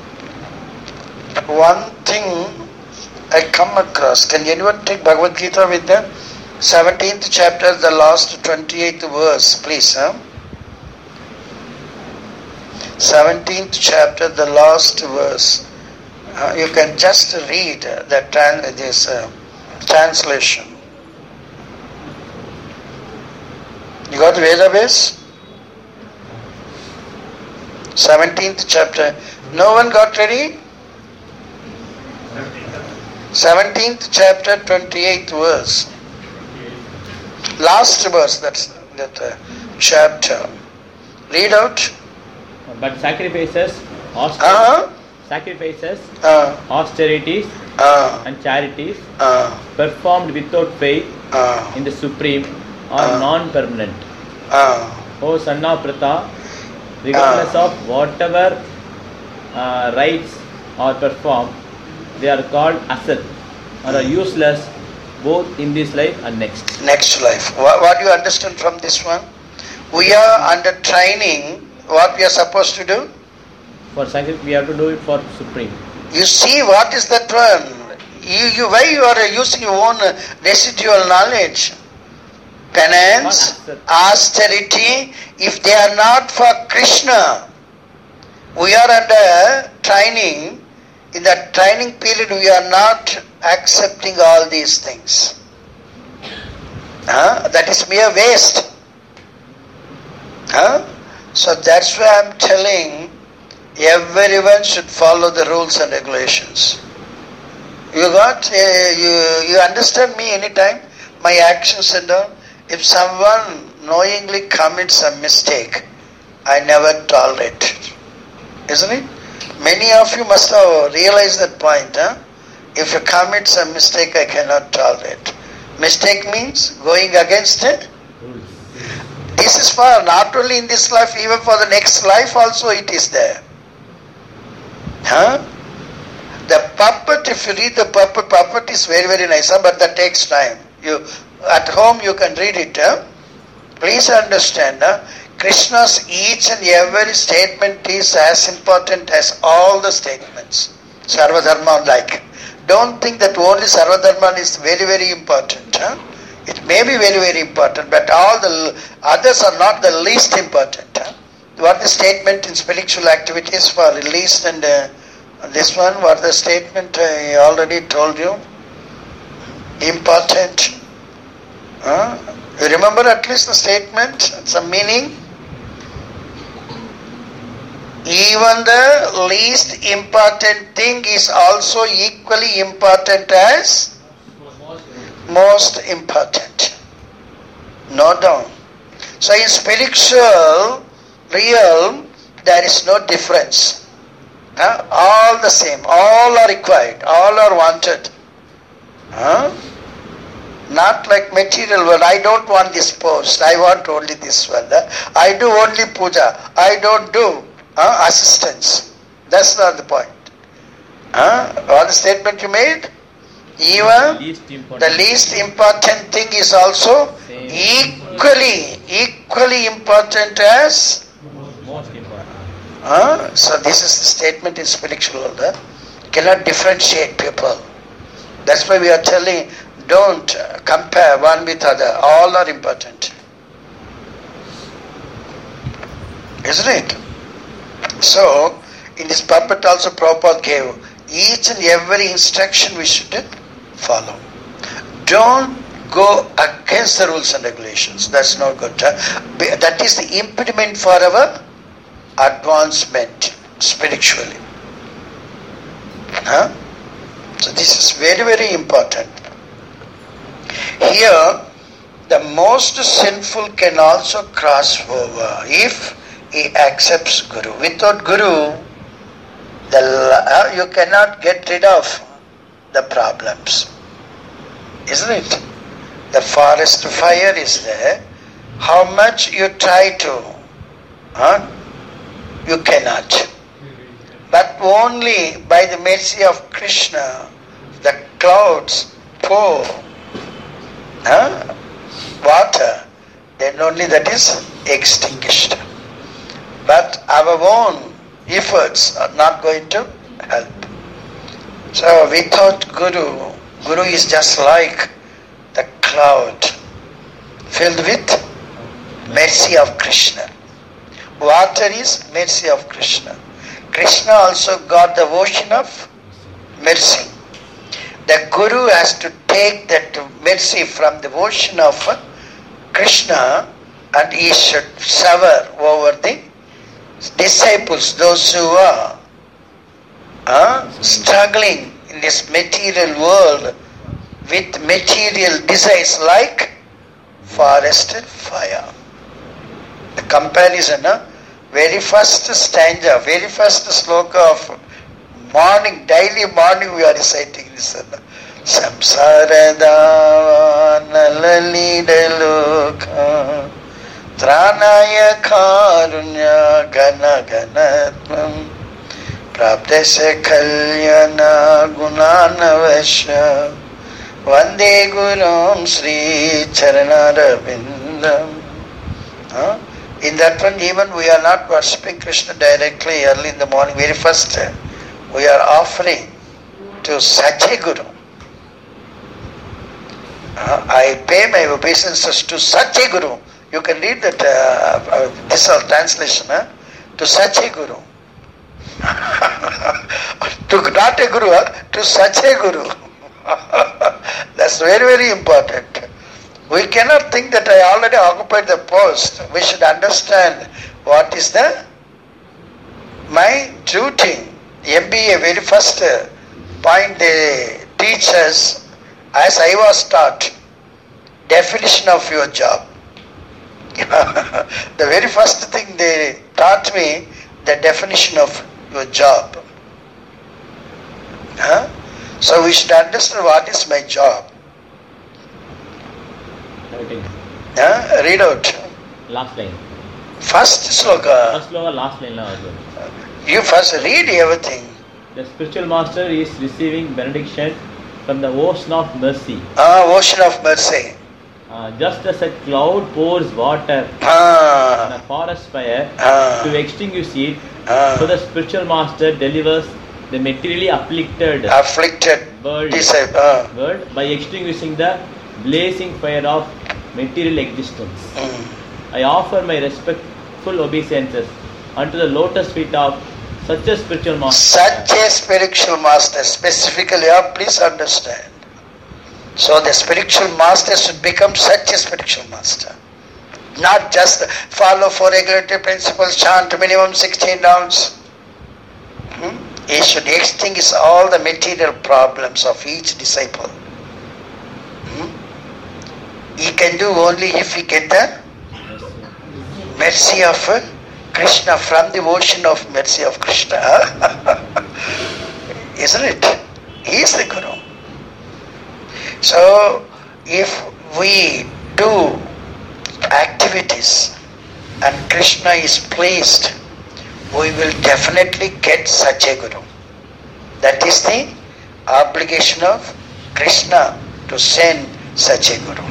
One thing I come across, can anyone take Bhagavad Gita with them? seventeenth chapter, the last twenty-eighth verse, please. Huh? seventeenth chapter, the last verse. Uh, you can just read uh, the tran- this uh, translation. You got the Vedabase? seventeenth chapter. No one got ready? seventeenth chapter, twenty-eighth verse. Last verse, that's that uh, chapter. Read out. But sacrifices, auster- Uh-huh. sacrifices, Uh, austerities, uh, and charities uh, performed without faith uh, in the Supreme are Uh. non-permanent. uh, O son of Pratha, regardless Ah. of whatever uh, rites are performed, they are called asat, or are useless both in this life and next. next life. What, what do you understand from this one? We are under training. What we are supposed to do? For sacrifice, we have to do it for Supreme. You see, what is that one? You, you, why you are using your own residual knowledge? Penance, austerity, if they are not for Krishna, we are under training. In that training period, we are not accepting all these things. Huh? That is mere waste. Huh? So that's why I am telling everyone should follow the rules and regulations. You got, uh, you, you understand me anytime? My actions and all. If someone knowingly commits a mistake, I never tolerate it. Isn't it? Many of you must have realized that point. Huh? If you commit some mistake, I cannot tolerate. Mistake means going against it. This is for not only in this life, even for the next life also it is there. Huh? The puppet, if you read the puppet, puppet is very, very nice, huh? But that takes time. You at home you can read it. Huh? Please understand, huh? Krishna's each and every statement is as important as all the statements. Sarvadharma like. Don't think that only Sarvadharma is very, very important. Huh? It may be very, very important, but all the others are not the least important. Huh? What the statement in spiritual activities for least and uh, this one, what the statement I already told you? Important. Huh? You remember at least the statement, some meaning? Even the least important thing is also equally important as most important. No doubt. So in spiritual realm, there is no difference. Huh? All the same. All are required. All are wanted. Huh? Not like material world. I don't want this post. I want only this one. Huh? I do only puja. I don't do uh, assistance. That's not the point. Huh? What the statement you made? Even Least important. the least important thing is also Same. equally, equally important as. Most important. Huh? So this is the statement in spiritual world. Huh? Cannot differentiate people. That's why we are telling, don't compare one with other. All are important. Isn't it? So, in this puppet also Prabhupada gave each and every instruction we should follow. Don't go against the rules and regulations. That's not good. Huh? That is the impediment for our advancement spiritually. Huh? So this is very, very important. Here, the most sinful can also cross over if he accepts Guru. Without Guru, the, uh, you cannot get rid of the problems. Isn't it? The forest fire is there. How much you try to, huh? You cannot. But only by the mercy of Krishna, the clouds pour huh? water, then only that is extinguished. But our own efforts are not going to help. So without Guru, Guru is just like the cloud filled with mercy of Krishna. Water is mercy of Krishna. Krishna also got the ocean of mercy. The Guru has to take that mercy from the ocean of Krishna and he should shower over the disciples, those who are uh, struggling in this material world with material desires like forest fire. The comparison, uh, very first stanza, very first sloka of morning, daily morning we are reciting this. Samsarada nalalidaloka Tranaya karunya gana ganatvam Praptese kalyana gunanavasya Vande gurum Sri Charanarabindam. Huh? In that one, even we are not worshipping Krishna directly early in the morning. Very first, we are offering to such a Guru. Uh, I pay my obeisances to such a Guru. You can read that, uh, uh, this is translation, huh? To such a Guru. to not a Guru, huh? To such a Guru. That's very, very important. We cannot think that I already occupied the post. We should understand what is the my duty. M B A, very first point they teach us, as I was taught, definition of your job. The very first thing they taught me, the definition of your job. Huh? So we should understand what is my job. Huh? Read out. Last line. First sloka. First sloka, last line. Also. You first read everything. The spiritual master is receiving benediction from the ocean of mercy. Ah, ocean of mercy. Uh, just as a cloud pours water Ah. on a forest fire Ah. to extinguish it, Ah. so the spiritual master delivers the materially afflicted Afflicted world, disciple. Ah. world by extinguishing the blazing fire of material existence. Mm. I offer my respectful obeisances unto the lotus feet of such a spiritual master. Such a spiritual master, specifically, ah, please understand. So the spiritual master should become such a spiritual master. Not just follow four regulatory principles, chant minimum sixteen rounds. Hmm? He should extinguish all the material problems of each disciple. Hmm? He can do only if he get the mercy of Krishna, from the ocean of mercy of Krishna. Isn't it? He is the Guru. So, if we do activities and Krishna is pleased, we will definitely get such a Guru. That is the obligation of Krishna to send such a Guru.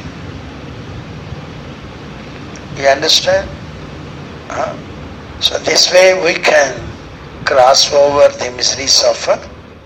You understand? Huh? So this way we can cross over the miseries of uh,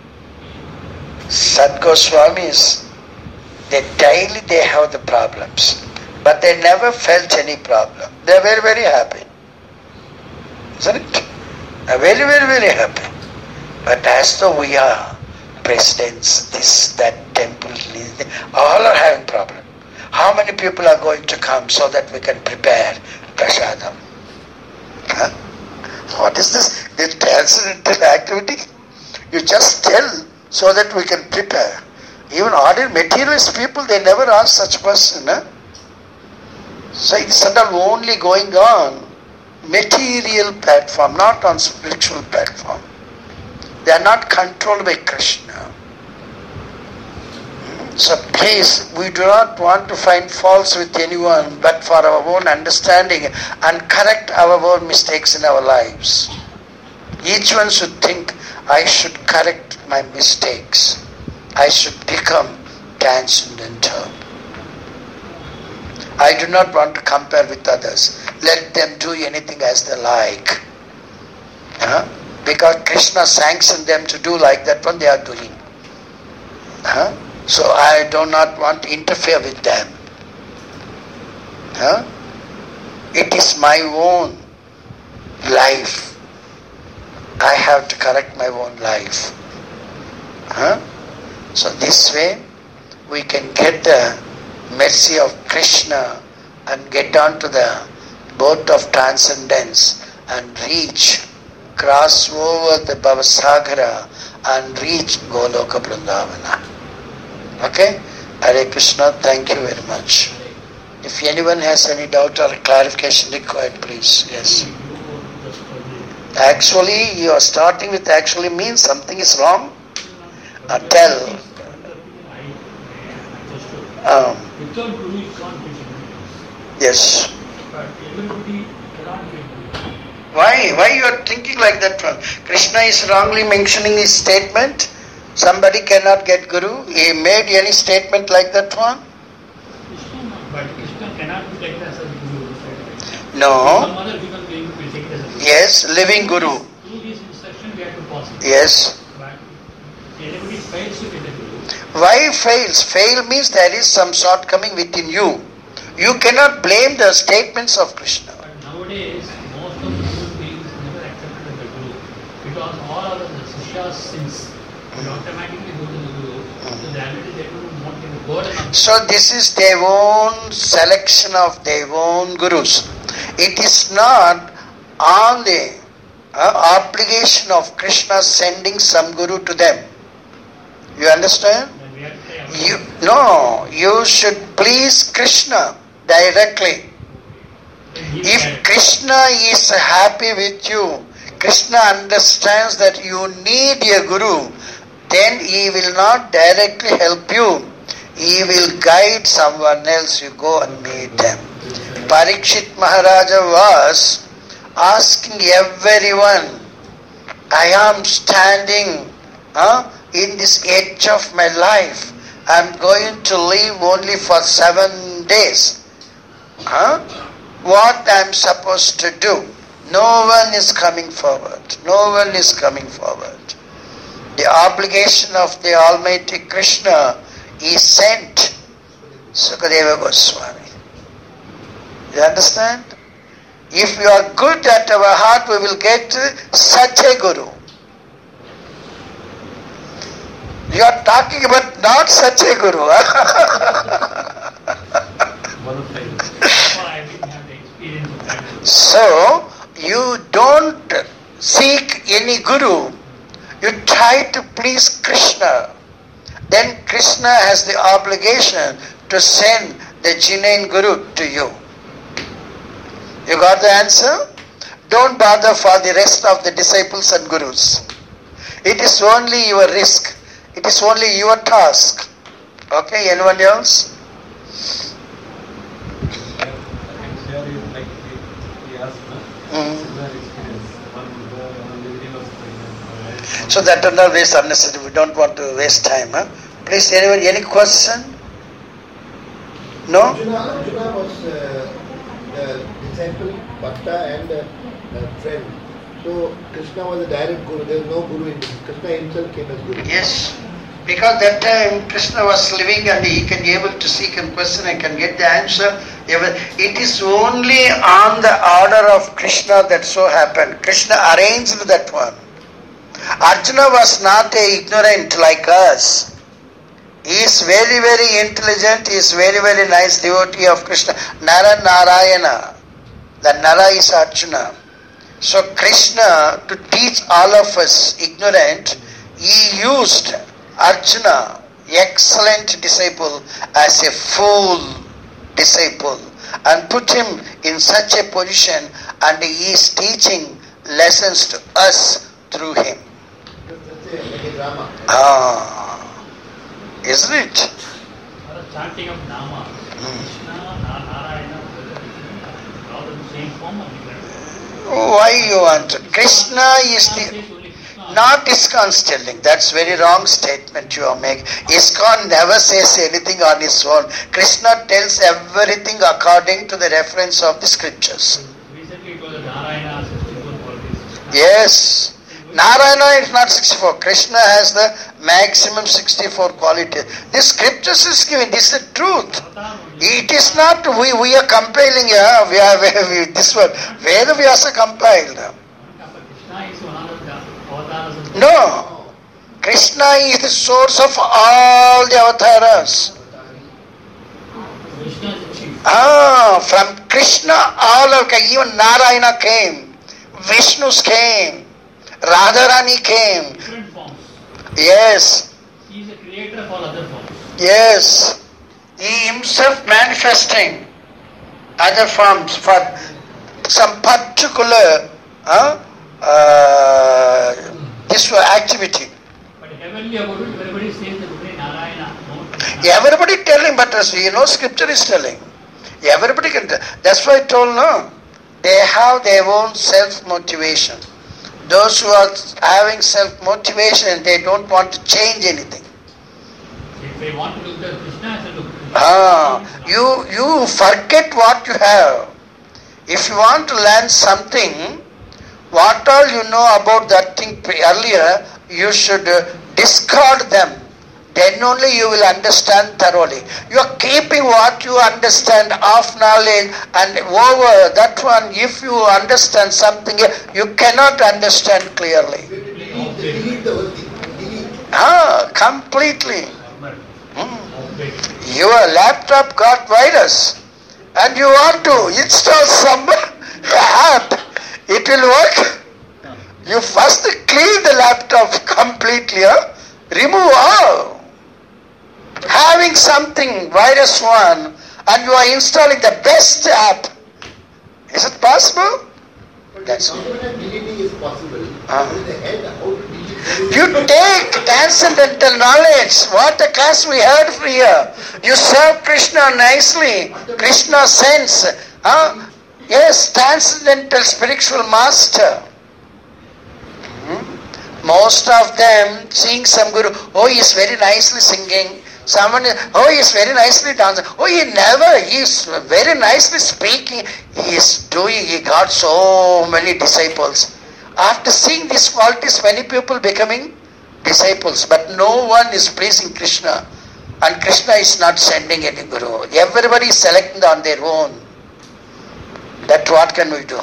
Sad Goswamis. They daily they have the problems, but they never felt any problem. They are very, very happy. Isn't it? They are very, very, very happy. But as though we are presidents, this, that, temple, all are having problem. How many people are going to come so that we can prepare prasadam? Huh? What is this? This transcendental activity? You just tell so that we can prepare. Even ordinary materialist people, they never ask such question. Huh? So it's only going on material platform, not on spiritual platform. They are not controlled by Krishna. So please, we do not want to find faults with anyone, but for our own understanding and correct our own mistakes in our lives. Each one should think, I should correct my mistakes. I should become transcendental. I do not want to compare with others. Let them do anything as they like. Huh? Because Krishna sanctioned them to do like that one they are doing. Huh? So I do not want to interfere with them. Huh? It is my own life. I have to correct my own life. Huh? So this way we can get the mercy of Krishna and get on to the boat of transcendence and reach, cross over the Bhavasagara and reach Goloka Vrindavana. Okay? Hare Krishna, thank you very much. If anyone has any doubt or clarification required, please. Yes. Actually, you are starting with actually means something is wrong. Uh, tell. Um, Without Guru, you can't get it. yes. But everybody cannot get Guru. Why? Why you are thinking like that one? Krishna is wrongly mentioning his statement. Somebody cannot get Guru. He made any statement like that one? Krishna, but Krishna cannot be taken as a Guru. Some No. other human being will take it as a Guru. Yes, living Guru. Through this instruction, we have to pass it. Yes. But anybody fails to get a Guru. Why fails? Fail means there is some shortcoming within you. You cannot blame the statements of Krishna. But nowadays, most of the human beings never accepted as a Guru because all of the Sishyas sins will automatically go to the Guru. So the reality they don't want to go burden. So this is their own selection of their own Gurus. It is not on the uh, obligation of Krishna sending some Guru to them. You understand? Then we have to say, our- You, no, you should please Krishna directly. then he If can- Krishna is happy with you, Krishna understands that you need a Guru, then he will not directly help you. He will guide someone else. You go and meet them. Parikshit Maharaja was asking everyone, I am standing huh, in this edge of my life. I am going to live only for seven days. Huh? What I am supposed to do? No one is coming forward. No one is coming forward. The obligation of the Almighty Krishna is sent Sukadeva Goswami. You understand? If you are good at our heart, we will get such a Guru. You are talking about not such a Guru. Huh? Well, I didn't have the experience of that. So, you don't seek any Guru. You try to please Krishna. Then Krishna has the obligation to send the genuine Guru to you. You got the answer? Don't bother for the rest of the disciples and Gurus. It is only your risk. It is only your task. Okay, anyone else? And here is like he, he asked, no? Mm. Similar experience. One, the, one lady was pregnant. So that will not waste unnecessary. We don't want to waste time. Huh? Please, anyone, any question? No? Arjuna, Arjuna was uh, the disciple, Bhatta and uh, uh, friend. So Krishna was a direct Guru. There is no Guru in this. Krishna himself came as Guru. Yes. Because that time Krishna was living and he can be able to seek and question and can get the answer. It is only on the order of Krishna that so happened. Krishna arranged that one. Arjuna was not a ignorant like us. He is very, very intelligent. He is very, very nice devotee of Krishna. Nara Narayana. The Nara is Arjuna. So Krishna, to teach all of us ignorant, he used Arjuna, excellent disciple, as a fool disciple and put him in such a position, and he is teaching lessons to us through him. That's a, like a drama. Ah, isn't it? chanting of Nama, Krishna, Na- Narayana, all in the same form or different? Why you want to? Krishna is the... Says only Krishna. Not ISKCON's telling. That's very wrong statement you are making. ISKCON never says anything on its own. Krishna tells everything according to the reference of the scriptures. Recently it was a Narayana sixty-four qualities. Yes. Narayana is not sixty-four. Krishna has the maximum sixty-four quality. The scriptures is given. This is the truth. Avatar only. It is not we we are compiling here. We are we, this one. Veda Vyasa compiled. Yeah, but Krishna is one of the avatars of No. Krishna is the source of all the avatars. Krishna is the chief. Ah, from Krishna all of even Narayana came, Vishnu came, Radharani came. Different forms. Yes, He is a creator of all other forms. yes. He himself manifesting other forms for some particular uh, uh, this activity. But heavenly about it, everybody says that only Narayana, no Krishna. Everybody telling, but as you know, scripture is telling. Everybody can tell. That's why I told no. They have their own self-motivation. Those who are having self-motivation, they don't want to change anything. If they want to look at Krishna, I say look. Ah, you, you forget what you have. If you want to learn something, what all you know about that thing earlier, you should uh, discard them. Then only you will understand thoroughly. You are keeping what you understand of knowledge and over that one, if you understand something, you cannot understand clearly. Delete, delete the whole thing. Delete. Ah, completely. Format, Hmm. outdated. Your laptop got virus and you want to install some app, it will work. You first clean the laptop completely, huh? Remove all. Having something virus one and you are installing the best app, is it possible? But That's the document deleting is possible. Ah. But in the head, how to delete? You take transcendental knowledge. What a class we heard from here. You serve Krishna nicely. Krishna sense. Huh? Yes, transcendental spiritual master. Hmm? Most of them seeing some guru. Oh, he is very nicely singing. Someone, oh, he is very nicely dancing. Oh, he never, he is very nicely speaking. He is doing, he got so many disciples. After seeing these qualities, many people becoming disciples, but no one is pleasing Krishna. And Krishna is not sending any guru. Everybody is selecting on their own. That what can we do?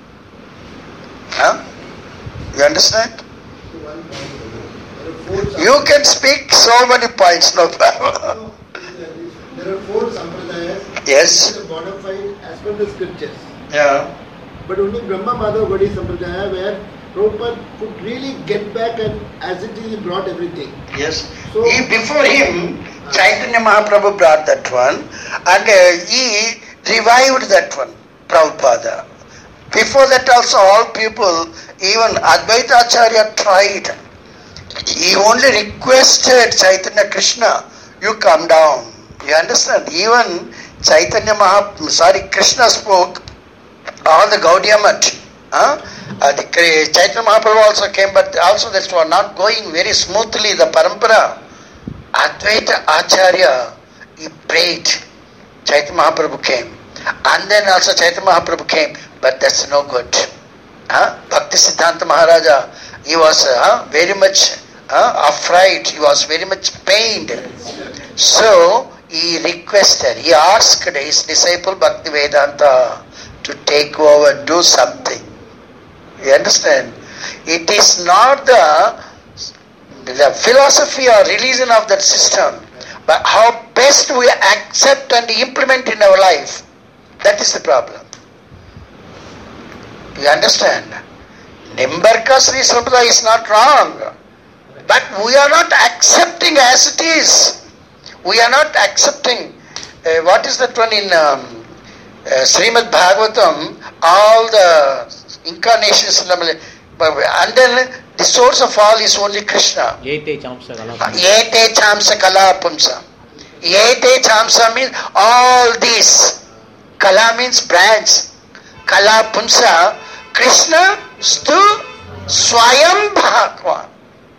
Huh? You understand? One point. There are four You can speak so many points, no problem. No, there are four sampradayas. Yes. Which are bona fide as per the scriptures. Yeah. But only Brahma Madhava Gaudiya Sampradaya where Prabhupada could really get back and as it is he brought everything. Yes. So- he, before him, Chaitanya Mahaprabhu brought that one and uh, he revived that one, Prabhupada. Before that also all people, even Advaita Acharya tried. He only requested Chaitanya Krishna, you come down. You understand? Even Chaitanya Mahaprabhu, sorry, Krishna spoke, all the Gaudiya Math. Huh? Uh, the Chaitanya Mahaprabhu also came, but also that was not going very smoothly, the parampara. Advaita Acharya, he prayed. Chaitanya Mahaprabhu came. And then also Chaitanya Mahaprabhu came, but that's no good. Huh? Bhakti Siddhanta Maharaja, he was uh, very much uh, afraid, he was very much pained. So, he requested, he asked his disciple Bhakti Vedanta to take over, do something. You understand? It is not the, the philosophy or religion of that system, but how best we accept and implement in our life. That is the problem. You understand? Nimbarka Sri Sampradaya is not wrong, but we are not accepting as it is. We are not accepting. Uh, what is that one in um, uh, Srimad Bhagavatam? All the incarnations, and then the source of all is only Krishna. Ete chamsa kalapam. Ete chamsa kalapamsa. Ete Chamsa means all these. Kala means branch. Kala Punsa. Krishna Stu Swayam Bhagwan.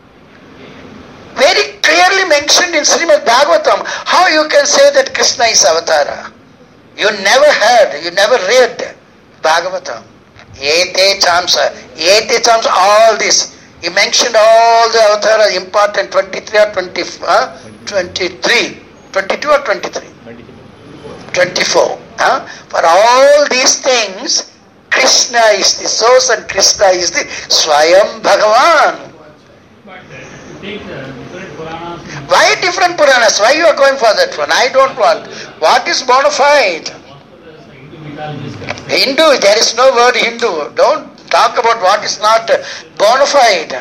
Very clearly mentioned in Srimad Bhagavatam. How you can say that Krishna is Avatara? You never heard, you never read Bhagavatam. Ete Chamsa. Ete Chamsa, all this. He mentioned all the Avatara important, twenty-three or twenty, uh, twenty-three. twenty-two or twenty-three? twenty-four. Huh? For all these things, Krishna is the source and Krishna is the Swayam Bhagavan. But uh, take the different Puranas. Why different Puranas? Why you are going for that one? I don't want. What is bona fide? Hindu, there is no word Hindu. Don't talk about what is not bona fide.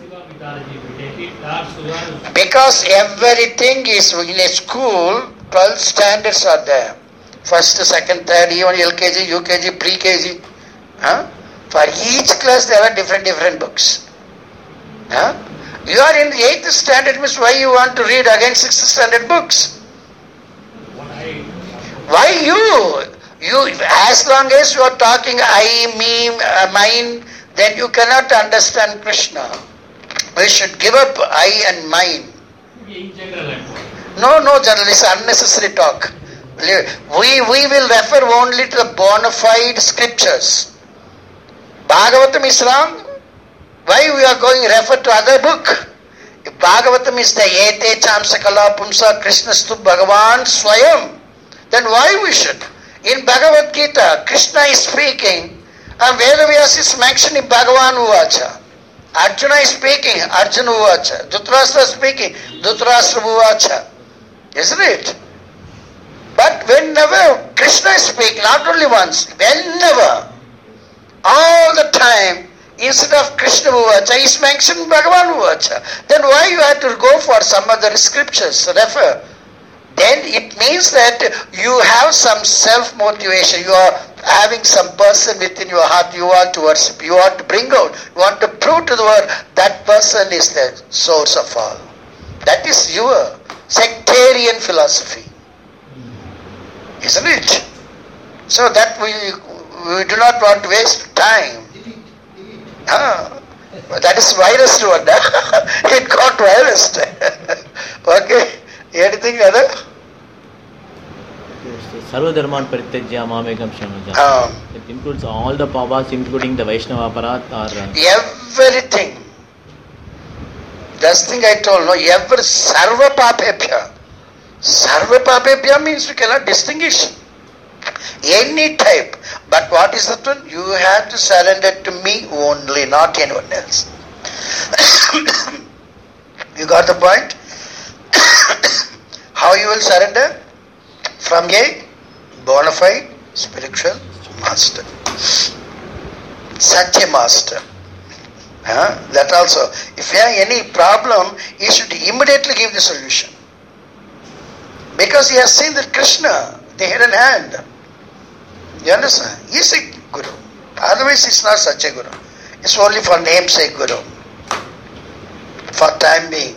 Because everything is in a school, twelve standards are there. First, second, third, even L K G, U K G, pre-K G. Huh? For each class there are different different books. Huh? You are in the eighth standard, means why you want to read again sixth standard books? Why you? You, as long as you are talking I, me, uh, mine, then you cannot understand Krishna. We should give up I and mine. No, no, general, it's unnecessary talk. We, we will refer only to the bona fide scriptures. Bhagavatam is wrong. Why we are going to refer to other book? If Bhagavatam is the Ete Chamsakala Pumsa Krishnastu Bhagavan Swayam, then why we should? In Bhagavad Gita, Krishna is speaking and Vedavyas is mentioning Bhagavan Uvacha. Arjuna is speaking, Arjuna Uvacha. Dhritarashtra is speaking, Dhritarashtra Uvacha. Isn't it? But whenever Krishna is speaking, not only once, whenever, all the time, instead of Krishna Uvacha, is mentioned Bhagavan Uvacha. Then why you have to go for some other scriptures, refer? Then it means that you have some self-motivation. You are having some person within your heart you want to worship. You want to bring out. You want to prove to the world that person is the source of all. That is your sectarian philosophy. Isn't it? So that we, we do not want to waste time. Ah, that is virus one. It got virus. Okay. Anything other? Sarva Dharman Parityajya Mamekam Shranam. It includes all the Pavas, including the Vaishnava Parat or... Everything. That's the thing I told, no? Every Sarva Papebhya. Sarva Papebhya means you cannot distinguish. Any type. But what is the truth? You have to surrender to me only, not anyone else. You got the point? How you will surrender? From a bona fide spiritual master. Such a master. Huh? That also. If you have any problem, he should immediately give the solution. Because he has seen that Krishna, the hidden hand. You understand? He is a guru. Otherwise he is not such a guru. It's only for namesake guru. For time being.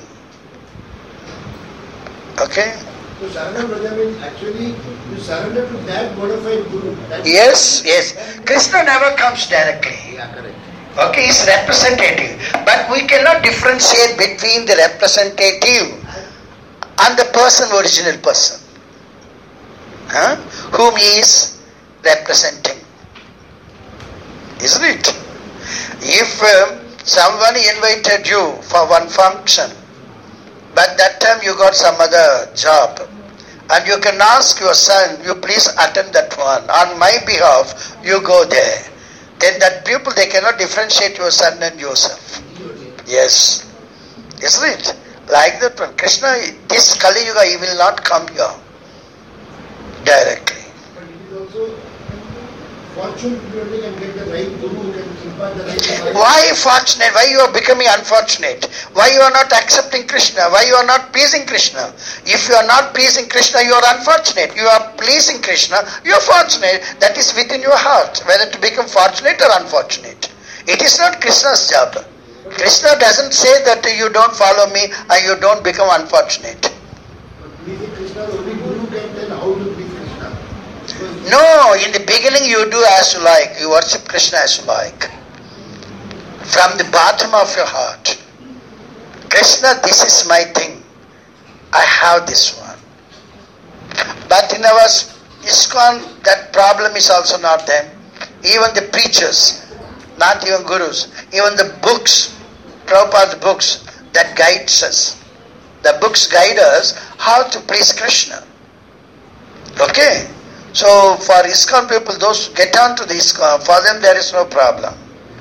Okay? So surrender Braja means actually you surrender to that bona fide guru. That Yes, yes. Krishna never comes directly. Yeah, correct. Okay, he's representative. But we cannot differentiate between the representative and the person, original person. Huh? Whom he is representing. Isn't it? If uh, someone invited you for one function, but that time you got some other job, and you can ask your son, you please attend that one. On my behalf, you go there. Then that people, they cannot differentiate your son and yourself. Yes. Isn't it? Like that one. Krishna, this Kali Yuga, he will not come here directly. But it is also fortune you only can get the right guru who can impart the right. Why fortunate? Why you are becoming unfortunate? Why you are not accepting Krishna? Why you are not pleasing Krishna? If you are not pleasing Krishna, you are unfortunate. You are pleasing Krishna, you are fortunate. That is within your heart, whether to become fortunate or unfortunate. It is not Krishna's job. Krishna doesn't say that you don't follow me and you don't become unfortunate. Pleasing Krishna, only Guru can tell how to please Krishna. Because No, in the beginning you do as you like. You worship Krishna as you like. From the bottom of your heart. Krishna, this is my thing. I have this one. But in our ISKCON, that problem is also not there. Even the preachers, not even gurus, even the books, Prabhupada's books, that guides us. The books guide us how to please Krishna. Okay? So for ISKCON people, those who get on to the ISKCON, for them there is no problem.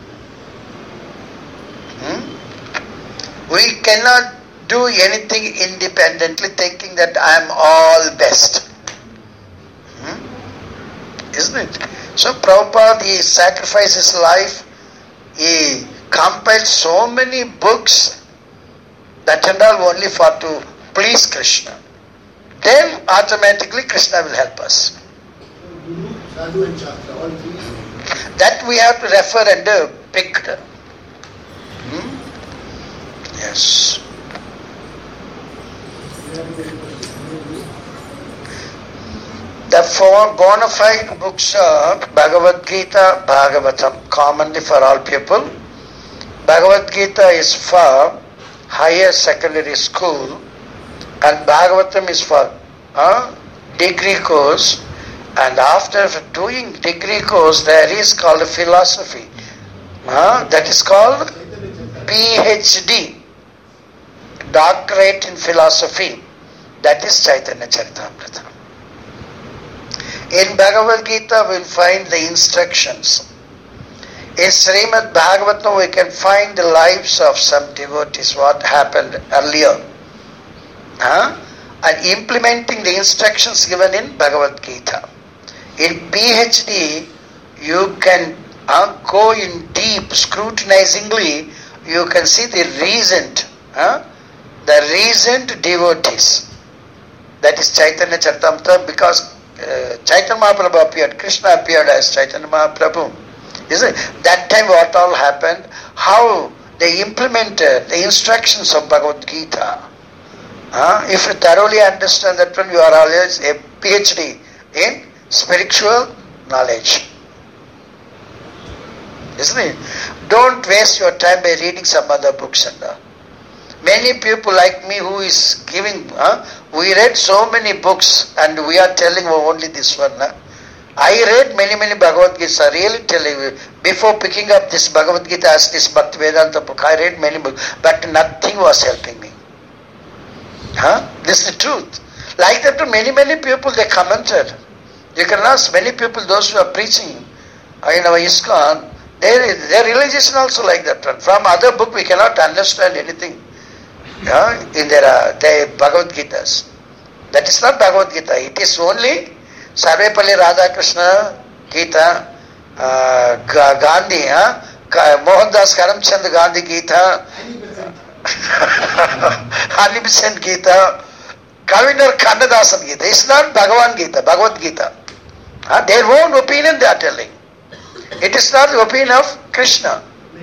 Hmm? We cannot do anything independently thinking that I am all best. Hmm? Isn't it? So Prabhupada, he sacrificed his life, he compiled so many books, that and all only for to please Krishna. Then automatically Krishna will help us. Guru, Sadhu and Shastra, all three. That we have to refer and uh, pick. Hmm? Yes. The four bona fide books are Bhagavad Gita, Bhagavatam, commonly for all people. Bhagavad Gita is for higher secondary school, and Bhagavatam is for uh, degree course. And after doing degree course, there is called philosophy. Uh, that is called P H D, Doctorate in Philosophy. That is Chaitanya Charitamrita. In Bhagavad Gita, we will find the instructions. In Srimad Bhagavatam, we can find the lives of some devotees, what happened earlier. Huh? And implementing the instructions given in Bhagavad Gita. In P H D, you can uh, go in deep, scrutinizingly, you can see the recent, uh, the recent devotees. That is Chaitanya Charitamrita, because uh, Chaitanya Mahaprabhu appeared, Krishna appeared as Chaitanya Mahaprabhu. Isn't it? That time what all happened, how they implemented the instructions of Bhagavad Gita. Uh, if you thoroughly understand that one, you are always a P H D in spiritual knowledge. Isn't it? Don't waste your time by reading some other books and all. Many people like me who is giving, uh, we read so many books and we are telling only this one. Uh. I read many, many Bhagavad Gita, really telling you, before picking up this Bhagavad Gita as this Bhaktivedanta book, I read many books, but nothing was helping me. Huh? This is the truth. Like that to many, many people they commented. You can ask many people, those who are preaching in our ISKCON, their, their religion also like that. From other book we cannot understand anything. Yeah? In their, uh, their Bhagavad Gitas. That is not Bhagavad Gita. It is only Sarvepalli Radhakrishna Gita, uh, Gandhi, huh? Mohandas Karamchand Gandhi Gita, one hundred percent Gita, Kavinder Kannadasan Gita. It's not Bhagavan Gita, Bhagavad Gita. Huh? Their own opinion they are telling. It is not the opinion of Krishna.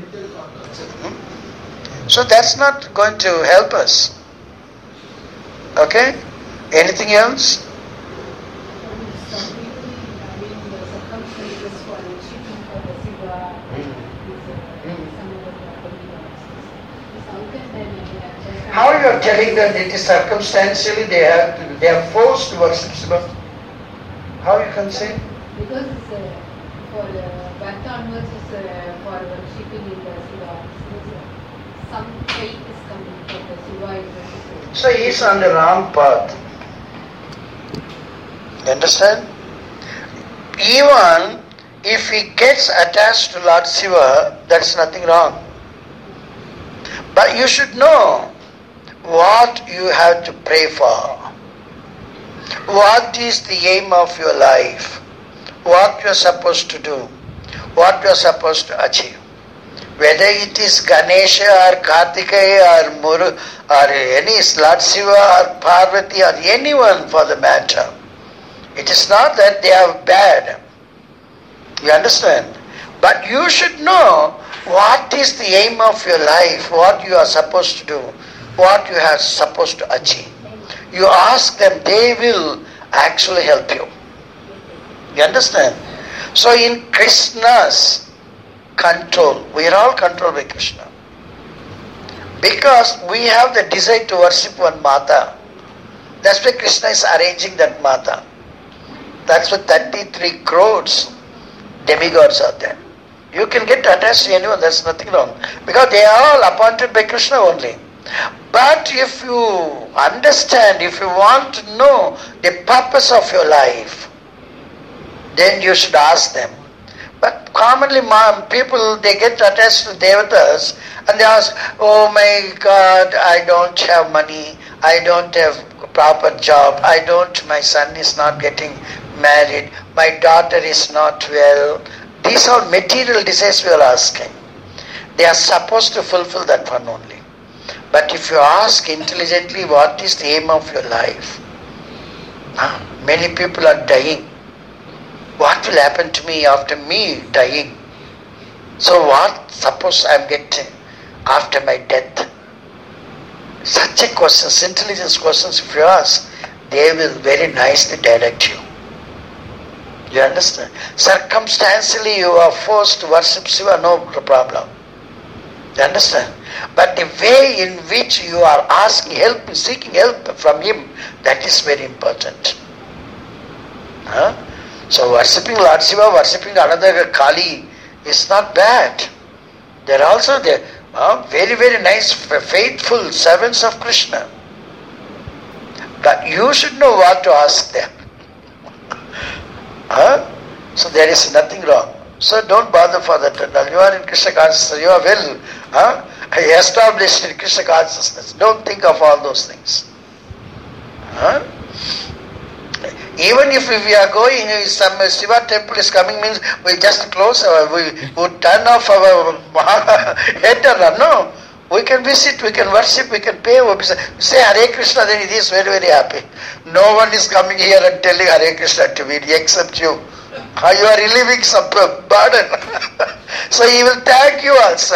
Hmm? So that's not going to help us. Okay? Anything else? How you are telling that it is circumstantially they have to, they are forced to worship Shiva? How you can say? Because it's, uh, for uh, back onwards, it's uh, for worshipping in the Shiva. So, some faith is coming from the Shiva. Is so he is on the wrong path. You understand? Even if he gets attached to Lord Shiva, there is nothing wrong. But you should know what you have to pray for. What is the aim of your life? What you are supposed to do? What you are supposed to achieve? Whether it is Ganesha or Kartikeya or Muru or any Lord Shiva or Parvati or anyone for the matter, it is not that they are bad. You understand? But you should know what is the aim of your life, what you are supposed to do, what you are supposed to achieve. You ask them, they will actually help you. You understand? So in Krishna's control, we are all controlled by Krishna. Because we have the desire to worship one Mata. That's why Krishna is arranging that Mata. That's why thirty-three crores demigods are there. You can get attached to anyone, there's nothing wrong. Because they are all appointed by Krishna only. But if you understand, if you want to know the purpose of your life, then you should ask them. But commonly people, they get attached to devatas and they ask, oh my God, I don't have money, I don't have a proper job, I don't, my son is not getting married, my daughter is not well. These are material desires we are asking. They are supposed to fulfill that one only. But if you ask intelligently, what is the aim of your life? Ah, many people are dying. What will happen to me after me dying? So what suppose I am getting after my death? Such a questions, intelligence questions, if you ask, they will very nicely direct you. You understand? Circumstantially you are forced to worship Shiva, no problem. You understand? But the way in which you are asking help, seeking help from him, that is very important. Huh? So worshipping Lord Shiva, worshipping another Kali is not bad. They are also the uh, very, very nice, faithful servants of Krishna. But you should know what to ask them. Huh? So there is nothing wrong. So don't bother for that. You are in Krishna consciousness, you are well huh? established in Krishna consciousness. Don't think of all those things. Huh? Even if we are going, some Shiva temple is coming, means we just close our, we would turn off our head or run. No. We can visit, we can worship, we can pay. We say Hare Krishna, then he is very, very happy. No one is coming here and telling Hare Krishna to me except you. How you are relieving some burden. So he will thank you also.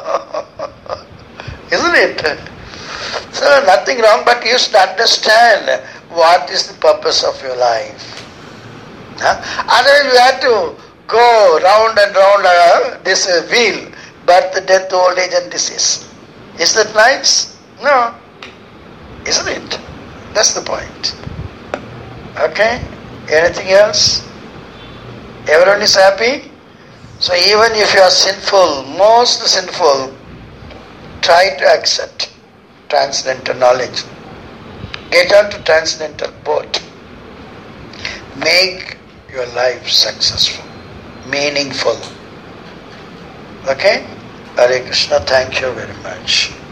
Isn't it? So nothing wrong, but you should understand what is the purpose of your life. Huh? Otherwise you have to go round and round uh, this uh, wheel, birth, death, old age and disease. Is that nice? No. Isn't it? That's the point. Okay? Anything else? Everyone is happy? So even if you are sinful, most sinful, try to accept transcendental knowledge. Get on to transcendental boat. Make your life successful, meaningful. Okay? Hare Krishna, thank you very much.